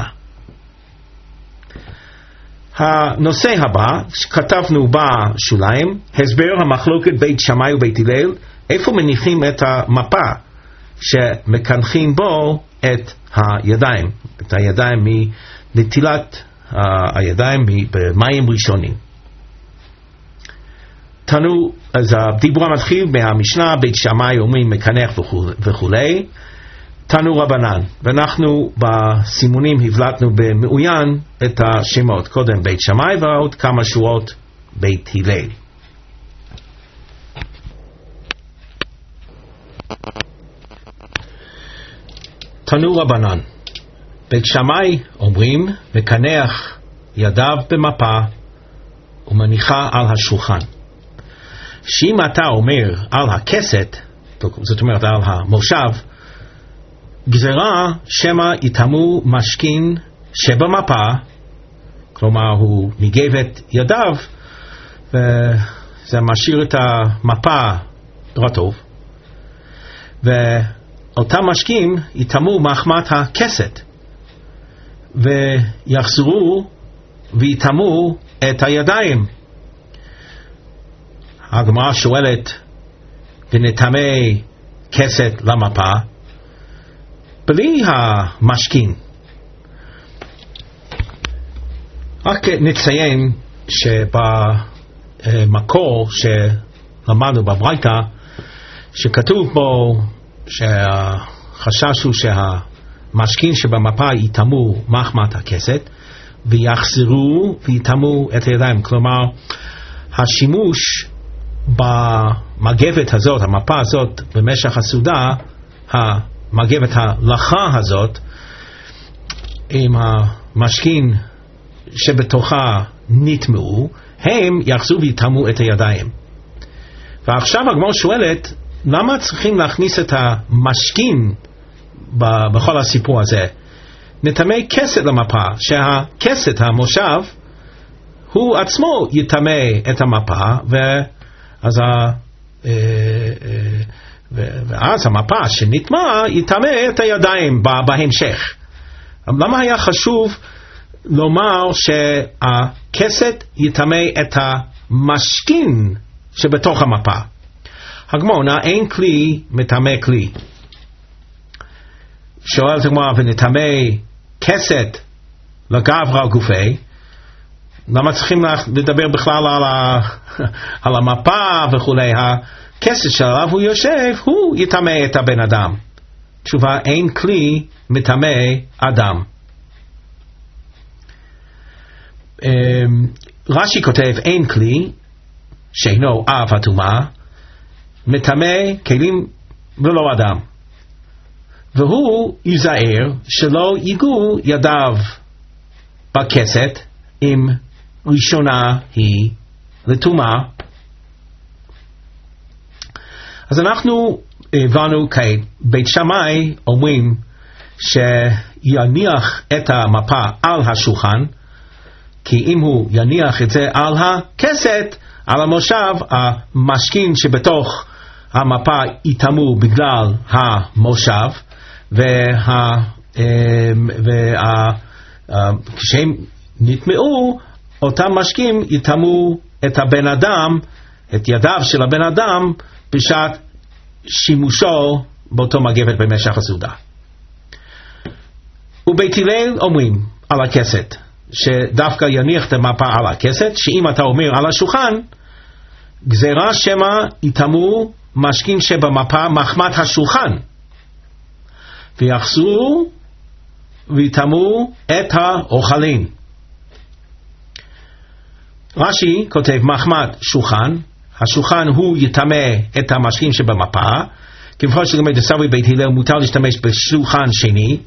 הנושא הבא שכתבנו בשוליים, הסבר המחלוקת בית שמאי ובית הלל, איפה מניחים את המפה שמקנחים בו את הידיים, את הידיים מנטילת uh, הידיים במים ראשונים. תנו, אז הדיבור המתחיל מהמשנה, בית שמאי אומרים מקנח וכו', תנו רבנן, ואנחנו בסימונים הבלטנו במעוין את השמות, קודם בית שמאי ועוד כמה שורות בית הלל. תנו רבנן, בית שמאי אומרים מקנח ידיו במפה ומניחה על השולחן. שאם אתה אומר על הכסת, זאת אומרת על המושב, גזרה שמה יתאמו משכין שבמפה, כלומר הוא ניגב את ידיו וזה משאיר את המפה רטוב, ואותם משכין יתאמו מחמת הכסת ויחזרו ויתאמו את הידיים. הגמרא שואלת ונטמא כסת למפה בלי המשכין. רק נציין שבמקור שלמדנו בברייתא שכתוב בו שהחשש הוא שהמשכין שבמפה יטמאו מחמת הכסת ויחזרו ויטמאו את הידיים, כלומר השימוש במגבת הזאת, המפה הזאת במשך הסעודה, המגבת הלכה הזאת עם המשכין שבתוכה נטמאו, הם יחזרו ויטמאו את הידיים. ועכשיו הגמרא שואלת למה צריכים להכניס את המשכין בכל הסיפור הזה? נטמא כסת למפה, שהכסת, המושב, הוא עצמו יטמא את המפה, ואז, ה, ואז המפה שנטמא יטמא את הידיים בהמשך. למה היה חשוב לומר שהכסת יטמא את המשכין שבתוך המפה? הגמרא, אין כלי מטמא כלי. שואלת הגמרא, ונטמא כסת לגברא גופי, למה צריכים לדבר בכלל על, ה, על המפה וכולי? הכסת שעליו הוא יושב, הוא יטמא את הבן אדם. תשובה, אין כלי מטמא אדם. רש"י כותב, אין כלי שאינו אב הטומאה מטמא כלים ולא אדם, והוא ייזהר שלא ייגעו ידיו בכסת אם ראשונה היא לטומאה. אז אנחנו הבנו כעת, בית שמאי אומרים שיניח את המפה על השולחן, כי אם הוא יניח את זה על הכסת, על המושב, המשכין שבתוך המפה יטמאו בגלל המושב, וה, וה, כשהם נטמעו, אותם משקים יטמאו את הבן אדם, את ידיו של הבן אדם, בשעת שימושו באותו מגבת במשך הסעודה. ובית הלל אומרים על הכסת, שדווקא יניח את המפה על הכסת, שאם אתה אומר על השולחן, גזירה שמה יטמאו משקים שבמפה מחמת השולחן, ויחזרו ויטמאו את האוכלים. רש"י כותב מחמת שולחן, השולחן הוא יטמא את המשקים שבמפה, כמובן שגם דסברי בית הלל מותר להשתמש בשולחן שני,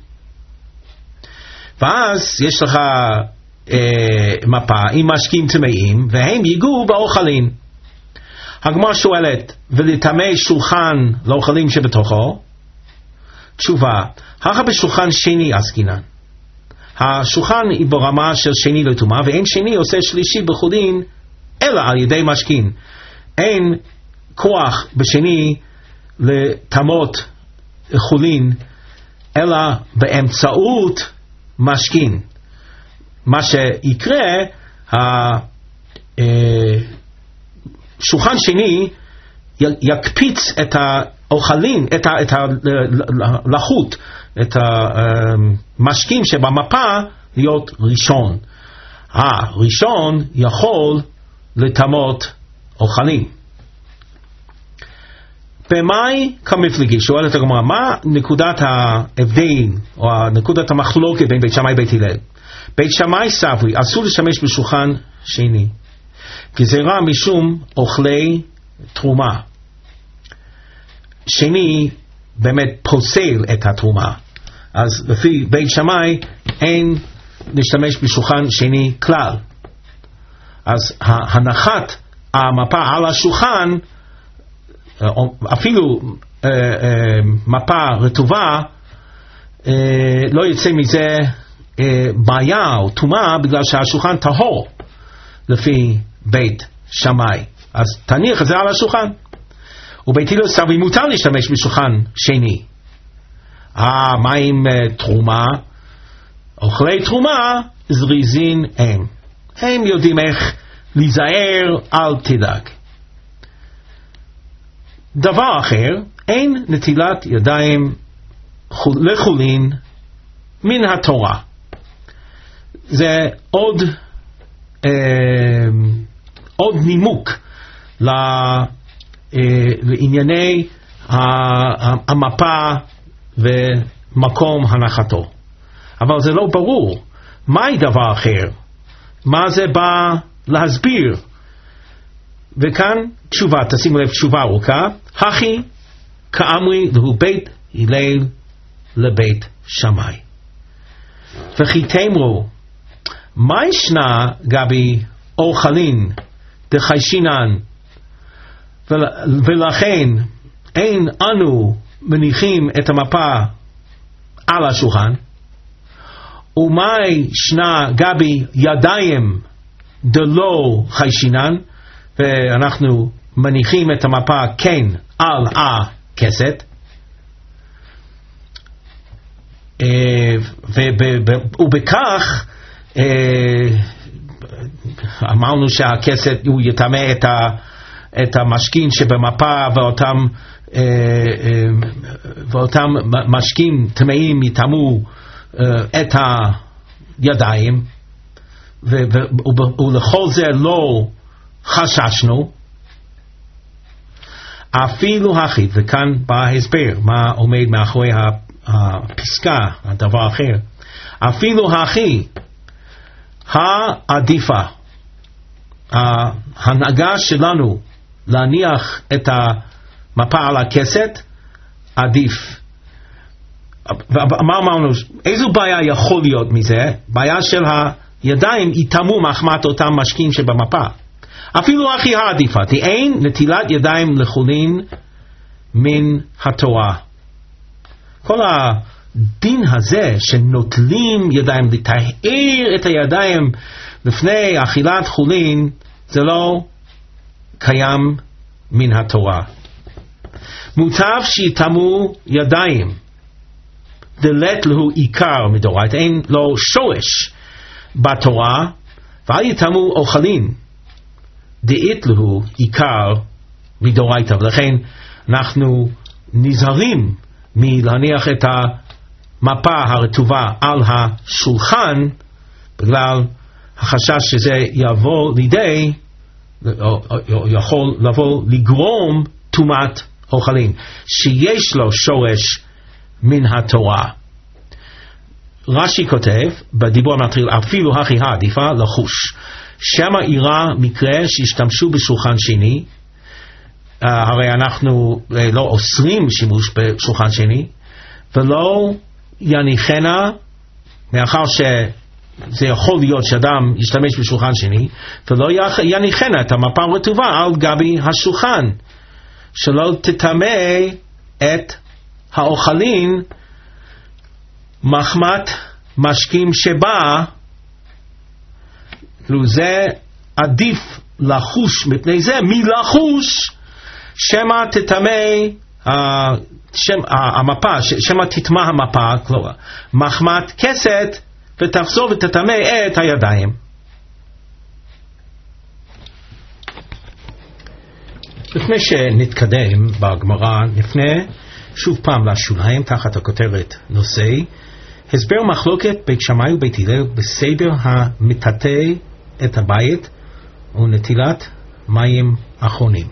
ואז יש לך אה, מפה עם משקים טמאים, והם ייגעו באוכלים. הגמרא שואלת, ולטמא שולחן לאוכלים שבתוכו? תשובה, הכה בשולחן שני עסקינן. השולחן היא ברמה של שני לטומאה, ואין שני עושה שלישי בחולין, אלא על ידי משכין. אין כוח בשני לטמאות חולין, אלא באמצעות משכין. מה שיקרה, השולחן שני יקפיץ את האוכלים, את הלחות, את המשקים שבמפה להיות ראשון. הראשון יכול לטמאות אוכלים. במאי כמפלגי, שואלת הגמרא, מה נקודת ההבדל או נקודת המחלוקת בין בית שמאי ובית הלל? בית שמאי סברי, אסור לשמש בשולחן שני, גזירה משום אוכלי תרומה. שני באמת פוסל את התרומה, אז לפי בית שמאי אין להשתמש בשולחן שני כלל. אז הנחת המפה על השולחן, אפילו אה, אה, מפה רטובה, אה, לא יצא מזה אה, בעיה או טומאה, בגלל שהשולחן טהור לפי בית שמאי. אז תניח את זה על השולחן. ובית הלל סברי מותר להשתמש בשולחן שני. אה, מה עם uh, תרומה? אוכלי תרומה זריזין הם. הם יודעים איך להיזהר, אל תדאג. דבר אחר, אין נטילת ידיים לחולין מן התורה. זה עוד, אה, עוד נימוק ל... לענייני המפה ומקום הנחתו. אבל זה לא ברור. מהי דבר אחר? מה זה בא להסביר? וכאן תשובה, תשימו לב, תשובה ארוכה. הכי כאמרי להו בית הלל לבית שמאי. וכי תאמרו, מה ישנה גבי אוכלין דחיישינן, ולכן אין אנו מניחים את המפה על השולחן? ומה ישנה גבי ידיים דלא חיישינן, ואנחנו מניחים את המפה כן על הכסת? ובכך אמרנו שהכסת הוא יטמא את ה את המשקים שבמפה, ואותם אה, אה, ואותם משקים טמאים יטמאו אה, את הידיים, ו, ו, ולכל זה לא חששנו. אפילו הכי, וכאן בא ההסבר מה עומד מאחורי הפסקה, הדבר אחר. אפילו הכי העדיפה, ההנהגה שלנו להניח את המפה על הכסת עדיף. ומה אמרנו? איזו בעיה יכול להיות מזה? בעיה של הידיים יטמאו מחמת אותם משקים שבמפה. אפילו הכי העדיפה, אין נטילת ידיים לחולין מן התורה. כל הדין הזה שנוטלים ידיים, לטהר את הידיים לפני אכילת חולין, זה לא קיים מן התורה. מוטב שיטמאו ידיים, דלת לו עיקר מדורייתא, אין לו שורש בתורה, ואל יטמאו אוכלים, דאית לו עיקר מדאורייתא. ולכן אנחנו נזהרים מלהניח את המפה הרטובה על השולחן, בגלל החשש שזה יבוא לידי, או, או, יכול לבוא לגרום טומאת אוכלים, שיש לו שורש מן התורה. רש"י כותב בדיבור המטריל, אפילו הכי העדיפה לחוש, שמה אירע מקרה שהשתמשו בשולחן שני, uh, הרי אנחנו uh, לא אוסרים שימוש בשולחן שני, ולא יניחנה, מאחר שזה יכול להיות שאדם ישתמש בשולחן שני, ולא יניחנה את המפה הרטובה על גבי השולחן, שלא תטמא את האוכלים מחמת משקים שבא. זה עדיף לחוש מפני זה מלחוש שמה תטמא uh, שם, uh, המפה, שמה תטמא המפה, כלומר מחמת כסת, ותחזור ותטמא את הידיים. לפני שנתקדם בגמרא, נפנה שוב פעם לשוליים תחת הכותרת נושא הסבר מחלוקת בית שמאי ובית הלל בסדר המטאטא את הבית ונטילת מים אחרונים.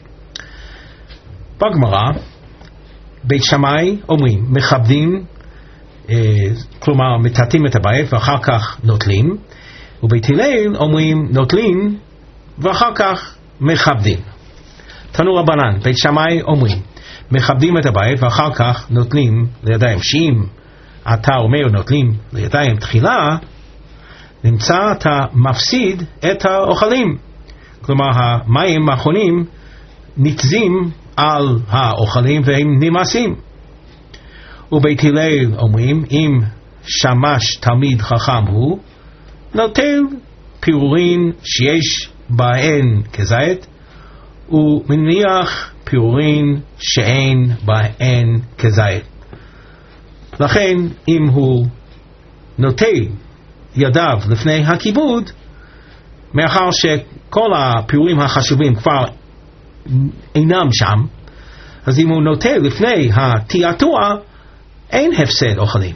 בגמרא בית שמאי אומרים מכבדים, אה, כלומר מטאטאים את הבית ואחר כך נוטלים, ובית הלל אומרים נוטלים ואחר כך מכבדים. תנו רבנן, בית שמאי אומרים מכבדים את הבית ואחר כך נוטלים לידיים. שאם אתה אומר נוטלים לידיים תחילה, נמצא אתה מפסיד את האוכלים, כלומר המים האחרונים נתזים על האוכלים והם נמאסים. ובית הלל אומרים אם שמש תלמיד חכם הוא, נוטל פירורין שיש בהן כזית, ומניח פירורין שאין בהן כזית. לכן אם הוא נוטל ידיו לפני הכיבוד, מאחר שכל הפירורים החשובים כבר אינם שם, אז אם הוא נוטל לפני התיאטוע, אין הפסד אוכלים.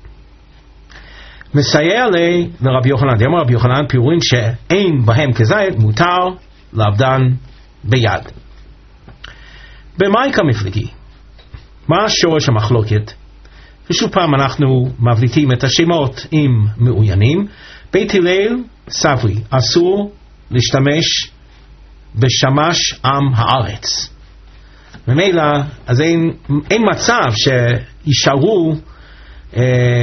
מסייע לי לרבי יוחנן, דאמר רבי יוחנן פירורים שאין בהם כזית מותר לעבדן ביד. במאי כמפלגי, מה שורש המחלוקת? ושוב פעם אנחנו מבליטים את השמות אם מעוניינים. בית הלל סברי אסור להשתמש בשמש עם הארץ, ממילא אז אין, אין מצב שישארו אה,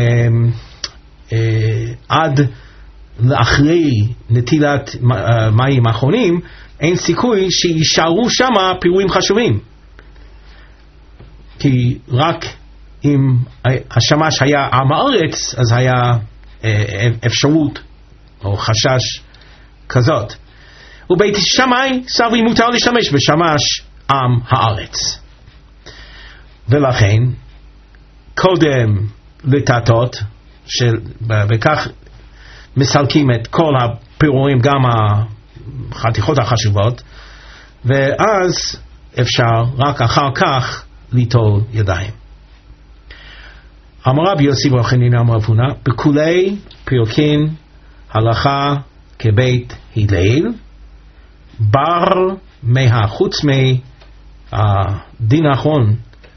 אה, עד לאחרי נטילת מים האחרונים, אין סיכוי שישארו שם פירורים חשובים, כי רק אם השמש היה עם הארץ אז היה אה, אפשרות או חשש כזאת. ובית שמאי סברי מותר להשתמש בשמש עם הארץ, ולכן קודם לטאטות של, וכך מסלקים את כל הפירורים גם החתיכות החשובות, ואז אפשר רק אחר כך ליטול ידיים. אמר רבי יוסי בר חנינא אמר רב הונא בכולי פרקין הלכה כבית הלל בר מהחוץ מהדין האחרון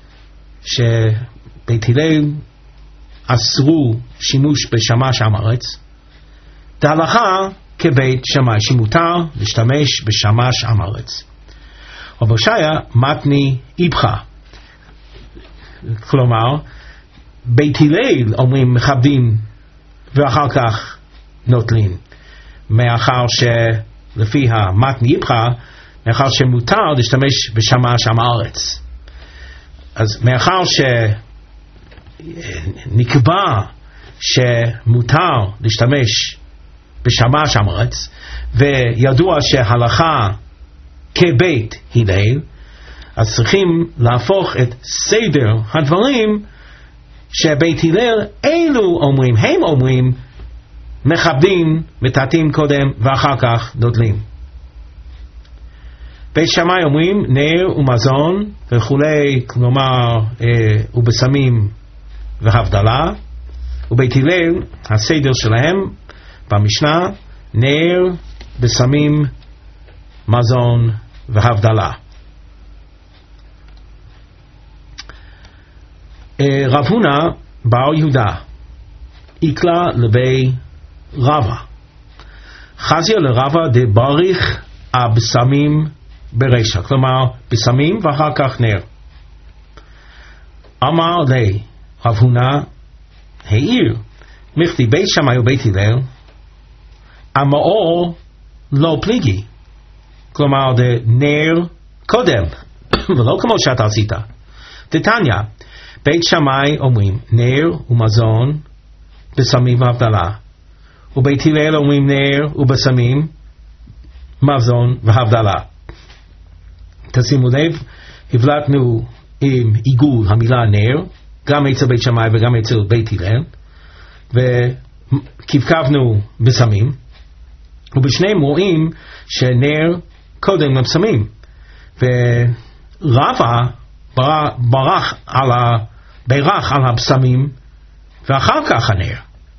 שבית הלל אסרו שימוש בשמש עם הארץ, ההלכה כבית שמאי שמותר להשתמש בשמש עם הארץ. רבי הושעיה מתני איפכא, כלומר בית הלל אומרים מכבדים ואחר כך נוטלים, מאחר שלפי המתני איפכא מאחר שמותר להשתמש בשמש עם הארץ. אז מאחר שנקבע שמותר להשתמש בשמש עם הארץ, וידוע שהלכה כבית הלל, אז צריכים להפוך את סדר הדברים שבית הלל אלו אומרים, הם אומרים מכבדים, מטאטאים קודם ואחר כך נוטלים. בית שמאי אומרים נר ומזון וכולי, כלומר אה, ובשמים והבדלה. ובית הלל הסדר שלהם במשנה נר, בשמים, מזון והבדלה. אה, רב הונא בר יהודה איקלה לבי רבא חזיה לרבא דבריך הבשמים ברשע, כלומר בשמים ואחר כך נר. אמר לי רב הונא העיר מכתיב בית שמאי ובית הלל המאור לא פליגי, כלומר נר קודם ולא כמו שאתה עשית. דתניא בית שמאי אומרים נר ומזון בשמים והבדלה, ובית הלל אומרים נר ובשמים מזון והבדלה. תשימו לב, הבלטנו עם עיגול המילה נר גם אצל בית שמאי וגם אצל בית הלל, וכבקבנו בשמים, ובשניהם רואים שנר קודם לבשמים, ורבא ברח על ה... בירך על הבשמים ואחר כך הנר.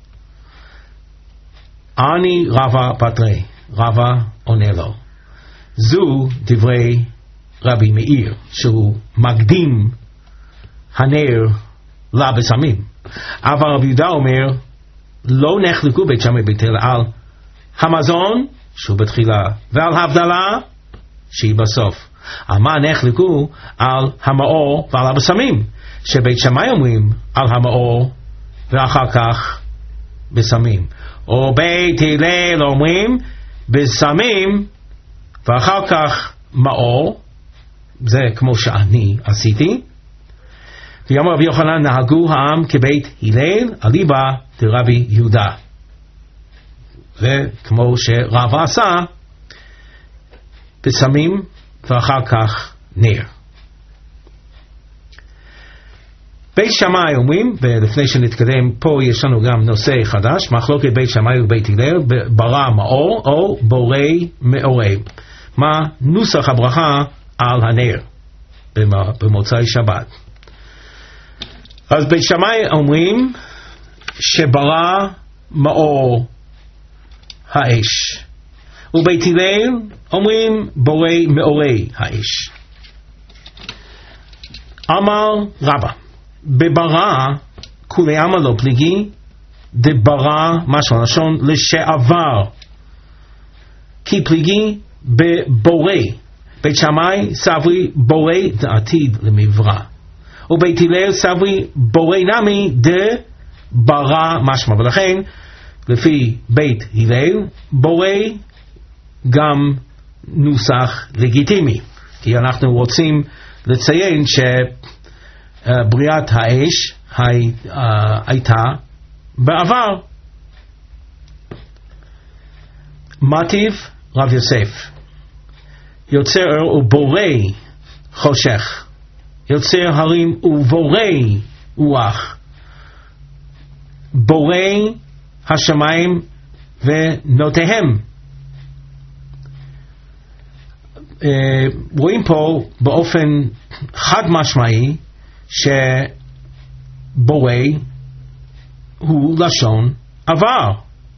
אני רבא פטרי, רבא עונה לו, זו דברי רבי מאיר שהוא מקדים הנר לבשמים. אבל רבי יהודה אומר לא נחלקו בית שמאי ובית הלל על המזון שהוא בתחילה ועל הבדלה שהיא בסוף. אבל נחלקו על המאור ועל הבשמים, שבית שמאי אומרים על המאור ואחר כך בשמים, או בית הלל אומרים בשמים ואחר כך מאור. זה כמו שאני עשיתי. ויאמר רבי יוחנן נהגו העם כבית הלל אליבא דרבי יהודה, וכמו שרבא עשה בשמים ואחר כך נר. בית שמאי אומרים, ולפני שנתקדם פה יש לנו גם נושא חדש, מחלוקת בית שמאי ובית הלל ברא מאור או בורא מאורי. מה נוסח הברכה על הנר במוצאי שבת? אז בית שמאי אומרים שברא מאור האש, ובית הלל אומרים בורא מאורי האש. אמר רבא בברא כולי עלמא לא פליגי דברא משמע לשון לשעבר, כי פליגי בבורא. בית שמאי סברי בורא דעתיד למברא, ובית הלל סברי בורא נמי דברא משמע, ולכן לפי בית הלל בורא גם נוסח לגיטימי, כי אנחנו רוצים לציין שבריאת האש הייתה בעבר. מטיב רב יוסף יוצר אור ובורא חושך, יוצר הרים ובורא רוח, בורא השמיים ונותיהם. רואים פה באופן חד משמעי שבורא הוא לשון עבר.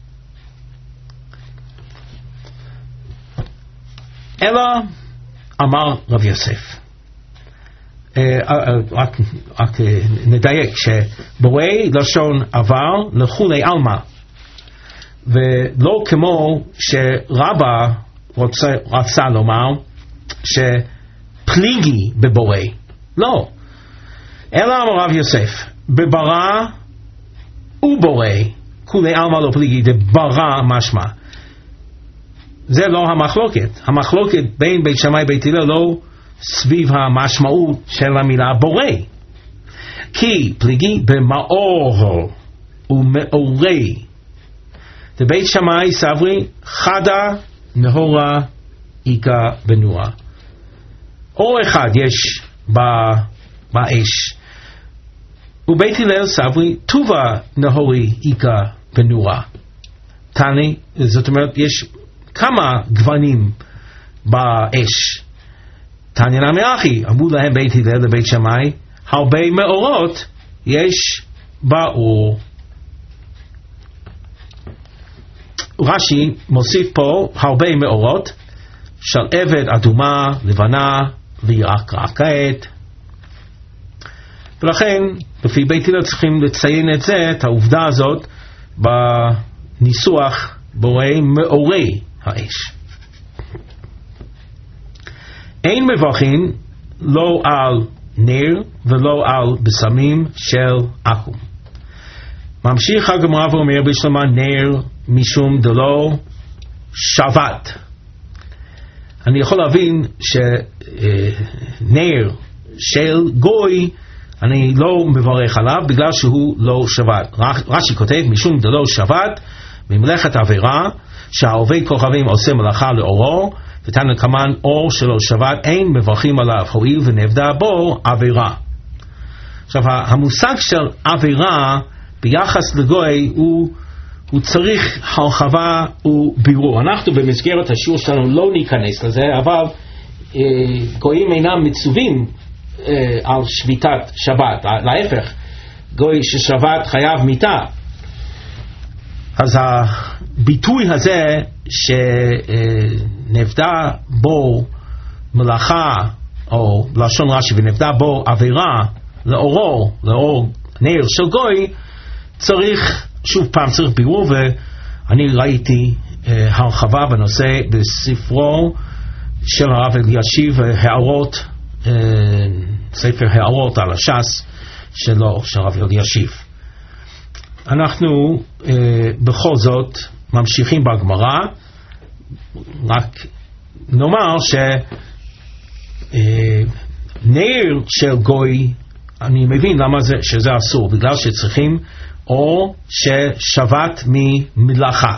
אלא אמר רב יוסף, רק, רק נדייק שבורא לשון עבר לכולי עלמא, ולא כמו שרבא רוצה, רצה לומר שפליגי בבורא, לא. אלא אמר רב יוסף בברא ובורא כולי עלמא לא פליגי דברא משמע. זה לא המחלוקת. המחלוקת בין בית שמאי ובית הלל לא סביב המשמעות של המילה בורא, כי פליגי במאור ומאורי. בית שמאי סברי חדה נהורה איקה בנורה, אור אחד יש באש. ובית הלל סברי טובה נהורי איקה בנורה, תני, זאת אומרת יש כמה גוונים באש. תניא נמי אחי, אמרו להם בית הלל לבית שמאי, הרבה מאורות יש באור. רש"י מוסיף פה הרבה מאורות של עבד, אדומה, לבנה וירקרקת. ולכן לפי בית הלל צריכים לציין את זה, את העובדה הזאת, בניסוח בורא מאורי האש. אין מברכים לא על נר ולא על בשמים של עכו"ם. ממשיך הגמרא ואומר בשלמה נר משום דלא שבת. אני יכול להבין שנר של גוי אני לא מברך עליו בגלל שהוא לא שבת. רש"י כותב משום דלא שבת ממלאכת עבירה שהעובד כוכבים עושה מלאכה לאורו ותנא קמן אור שלא שבת אין מברכים עליו הואיל ונאבדה בו עבירה. עכשיו המושג של עבירה ביחס לגוי הוא, הוא צריך הרחבה ובירור. אנחנו במסגרת השיעור שלנו לא ניכנס לזה, אבל אה, גויים אינם מצווים אה, על שביתת שבת, להפך, גוי ששבת חייב מיתה. אז הביטוי הזה שנבדה בו מלאכה, או לשון רש"י ונבדה בו עבירה לאורו, לאור נר של גוי, צריך, שוב פעם צריך בירור, ואני ראיתי אה, הרחבה בנושא בספרו של הרב אלישיב, הערות, אה, ספר הערות על הש"ס שלו, של הרב אלישיב. אנחנו אה, בכל זאת ממשיכים בגמרא, רק נאמר שנר אה, של גוי, אני מבין למה זה, שזה אסור, בגלל שצריכים או ששבת ממלאכה.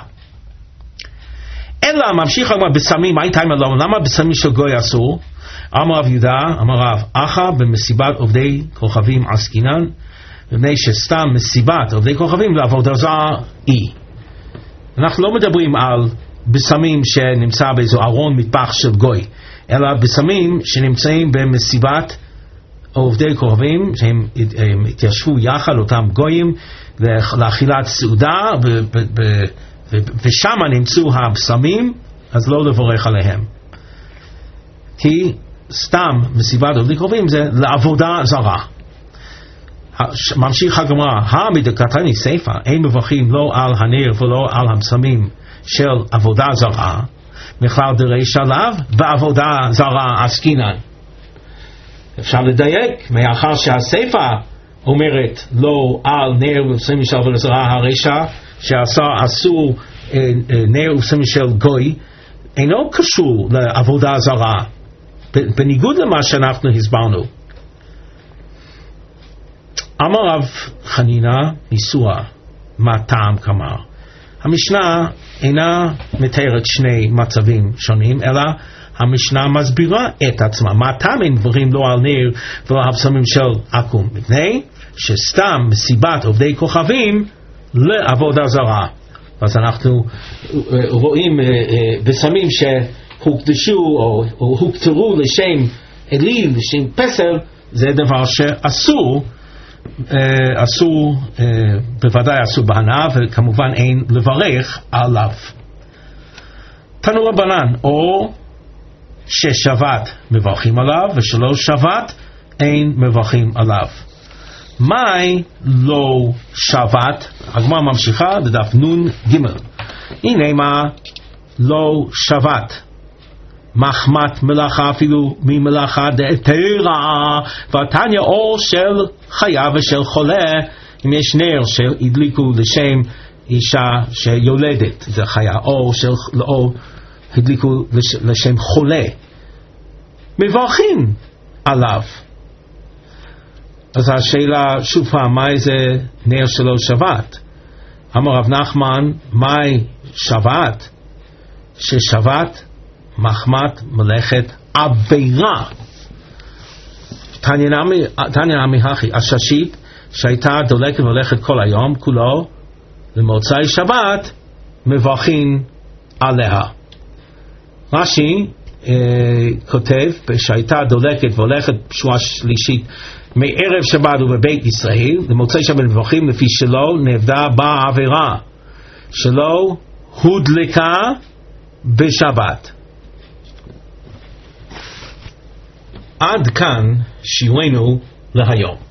אלא ממשיך למה בשמים, מה איתה מלאכה, למה בשמים של גוי אסור? אמר רב יהודה, אמר רב אחא במסיבת עובדי כוכבים עסקינן, ומפני שסתם מסיבת עובדי כוכבים לעבודה זרה היא. אנחנו לא מדברים על בשמים שנמצא באיזו ארון מטבח של גוי, אלא בשמים שנמצאים במסיבת עובדי כוכבים, שהם התיישבו יחד אותם גויים לאכילת סעודה, ושם נמצאו הבשמים, אז לא לברך עליהם. כי סתם מסיבת עובדי כוכבים זה לעבודה זרה. ממשיך הגמרא, המדקתני סיפא, אין מברכים לא על הנר ולא על הבשמים של עבודה זרה, מכלל דריש עליו בעבודה זרה עסקינן. אפשר לדייק, מאחר שהסיפא אומרת לא על נר ובשמים של עבודה זרה, הרשע שעשה אסור נר ובשמים של גוי אינו קשור לעבודה זרה, בניגוד למה שאנחנו הסברנו. אמר רב חנינא מסורא, מה טעם כמר? המשנה אינה מתארת שני מצבים שונים, אלא המשנה מסבירה את עצמה. מה טעם אין דברים לא על נר ולא הבשמים של עכו"ם? מפני שסתם מסיבת עובדי כוכבים לעבודה זרה. אז אנחנו רואים בשמים שהוקדשו או, או הוקטרו לשם אליל, לשם פסל, זה דבר שאסור, אסור, בוודאי אסור בהנאה, וכמובן אין לברך עליו. תנו רבנן, או ששבת מברכים עליו ושלא שבת אין מברכים עליו. מהי לא שבת? הגמרא ממשיכה לדף נון ג'. הנה מה לא שבת, מחמת מלאכה אפילו ממלאכה דהיתרא, והתניא אור של חיה ושל חולה, אם יש נר שהדליקו לשם אישה שיולדת, זה חיה, אור של אור הדליקו לשם חולה, מברכים עליו. אז השאלה שוב פעם, מה זה נר שלו שבת? אמר רב נחמן, מהי שבת? ששבת מחמת מלאכת עבירה. תניא נמי הכי, עששית שהייתה דולקת והולכת כל היום כולו, למוצאי שבת מברכין עליה. רש"י אה, כותב שהייתה דולקת והולכת שבועה שלישית מערב שבת ובבית ישראל למוצאי שבת מברכים, לפי שלא נאבדה בה עבירה, שלא הודלקה בשבת. עד כאן שיעורנו להיום.